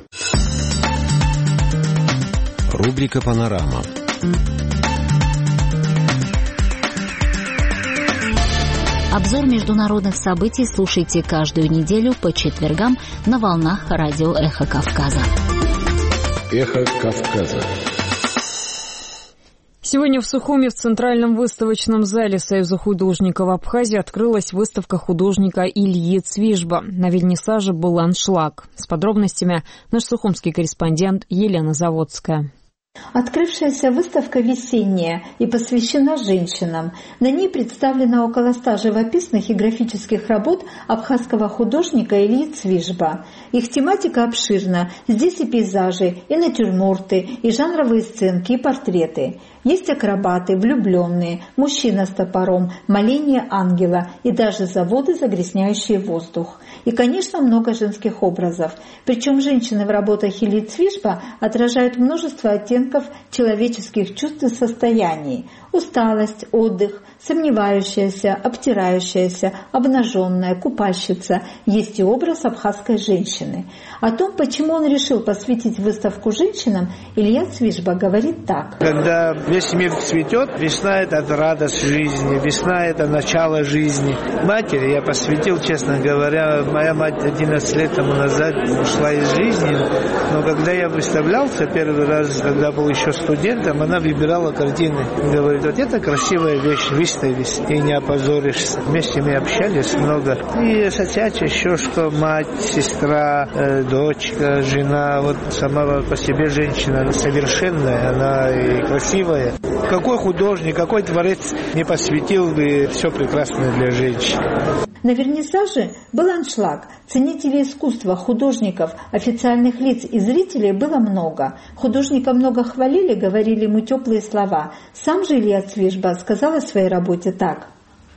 Рубрика «Панорама». Обзор международных событий слушайте каждую неделю по четвергам на волнах радио «Эхо Кавказа». «Эхо Кавказа». Сегодня в Сухуми в Центральном выставочном зале Союза художников Абхазии открылась выставка художника Ильи Цвижба. На вернисаже был аншлаг. С подробностями наш сухумский корреспондент Елена Заводская. Открывшаяся выставка весенняя и посвящена женщинам. На ней представлено около 100 живописных и графических работ абхазского художника Ильи Цвижба. Их тематика обширна. Здесь и пейзажи, и натюрморты, и жанровые сценки, и портреты. Есть акробаты, влюбленные, мужчина с топором, моление ангела и даже заводы, загрязняющие воздух. И, конечно, много женских образов. Причем женщины в работах Ильи Цвижба отражают множество оттенков человеческих чувств и состояний. Усталость, отдых, сомневающаяся, обтирающаяся, обнаженная, купальщица. Есть и образ абхазской женщины. О том, почему он решил посвятить выставку женщинам, Илья Цвижба говорит так. Когда весь мир цветет, весна – это радость жизни, весна – это начало жизни. Матери я посвятил, честно говоря, моя мать 11 лет тому назад ушла из жизни, но когда я выставлялся первый раз, когда был еще студентом, она выбирала картины. Говорит, вот это красивая вещь, выставись, и не опозоришься. Вместе мы общались много. И чаще еще, что мать, сестра, дочка, жена, вот сама по себе женщина, она совершенная, она и красивая. Какой художник, какой творец не посвятил бы все прекрасное для женщин? На вернисаже был аншлаг. Ценителей искусства, художников, официальных лиц и зрителей было много. Художника много хвалили, говорили ему теплые слова. Сам же Илья Цвижба сказал о своей работе так.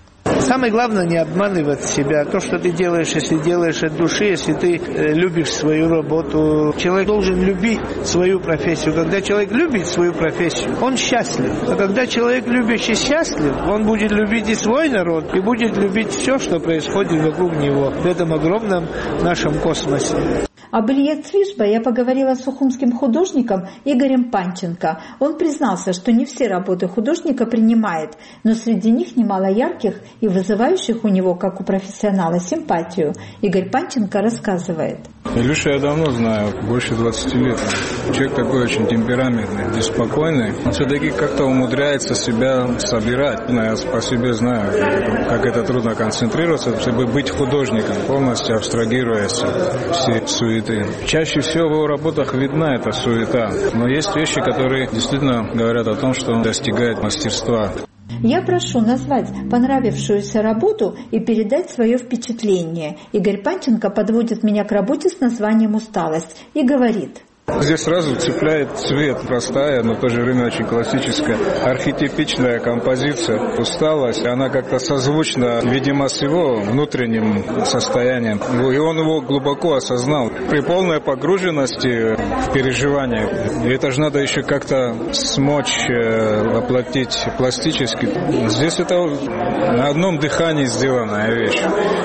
Самое главное не обманывать себя. То, что ты делаешь, если делаешь от души, если ты любишь свою работу. Человек должен любить свою профессию. Когда человек любит свою профессию, он счастлив. А когда человек любящий счастлив, он будет любить и свой народ, и будет любить все, что происходит вокруг него в этом огромном нашем космосе. Об Илье Цвижба я поговорила с сухумским художником Игорем Панченко. Он признался, что не все работы художника принимает, но среди них немало ярких и вызывающих у него, как у профессионала, симпатию. Игорь Панченко рассказывает. Илюшу я давно знаю, больше 20 лет. Человек такой очень темпераментный, беспокойный. Он все-таки как-то умудряется себя собирать. Я по себе знаю, как это трудно концентрироваться, чтобы быть художником, полностью абстрагируясь все суеты. Чаще всего в его работах видна эта суета. Но есть вещи, которые действительно говорят о том, что он достигает мастерства. Я прошу назвать понравившуюся работу и передать свое впечатление. Игорь Панченко подводит меня к работе с названием «Усталость» и говорит. Здесь сразу цепляет цвет, простая, но в то же время очень классическая, архетипичная композиция. Усталость, она как-то созвучна, видимо, с его внутренним состоянием. И он его глубоко осознал. При полной погруженности в переживания. И это же надо еще как-то смочь воплотить пластически. Здесь это на одном дыхании сделанная вещь.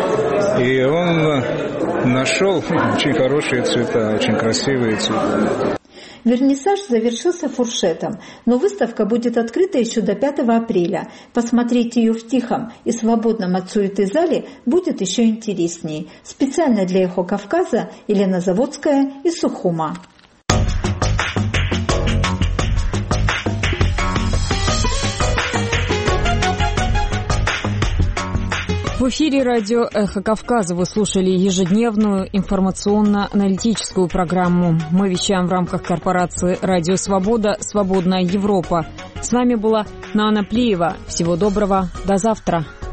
И он нашел очень хорошие цвета, очень красивые цвета. Вернисаж завершился фуршетом, но выставка будет открыта еще до 5 апреля. Посмотреть ее в тихом и свободном от суеты зале будет еще интереснее. Специально для «Эхо Кавказа» Елена Заводская из Сухума. В эфире радио «Эхо Кавказа» вы слушали ежедневную информационно-аналитическую программу. Мы вещаем в рамках корпорации «Радио Свобода. Свободная Европа». С вами была Нана Плиева. Всего доброго. До завтра.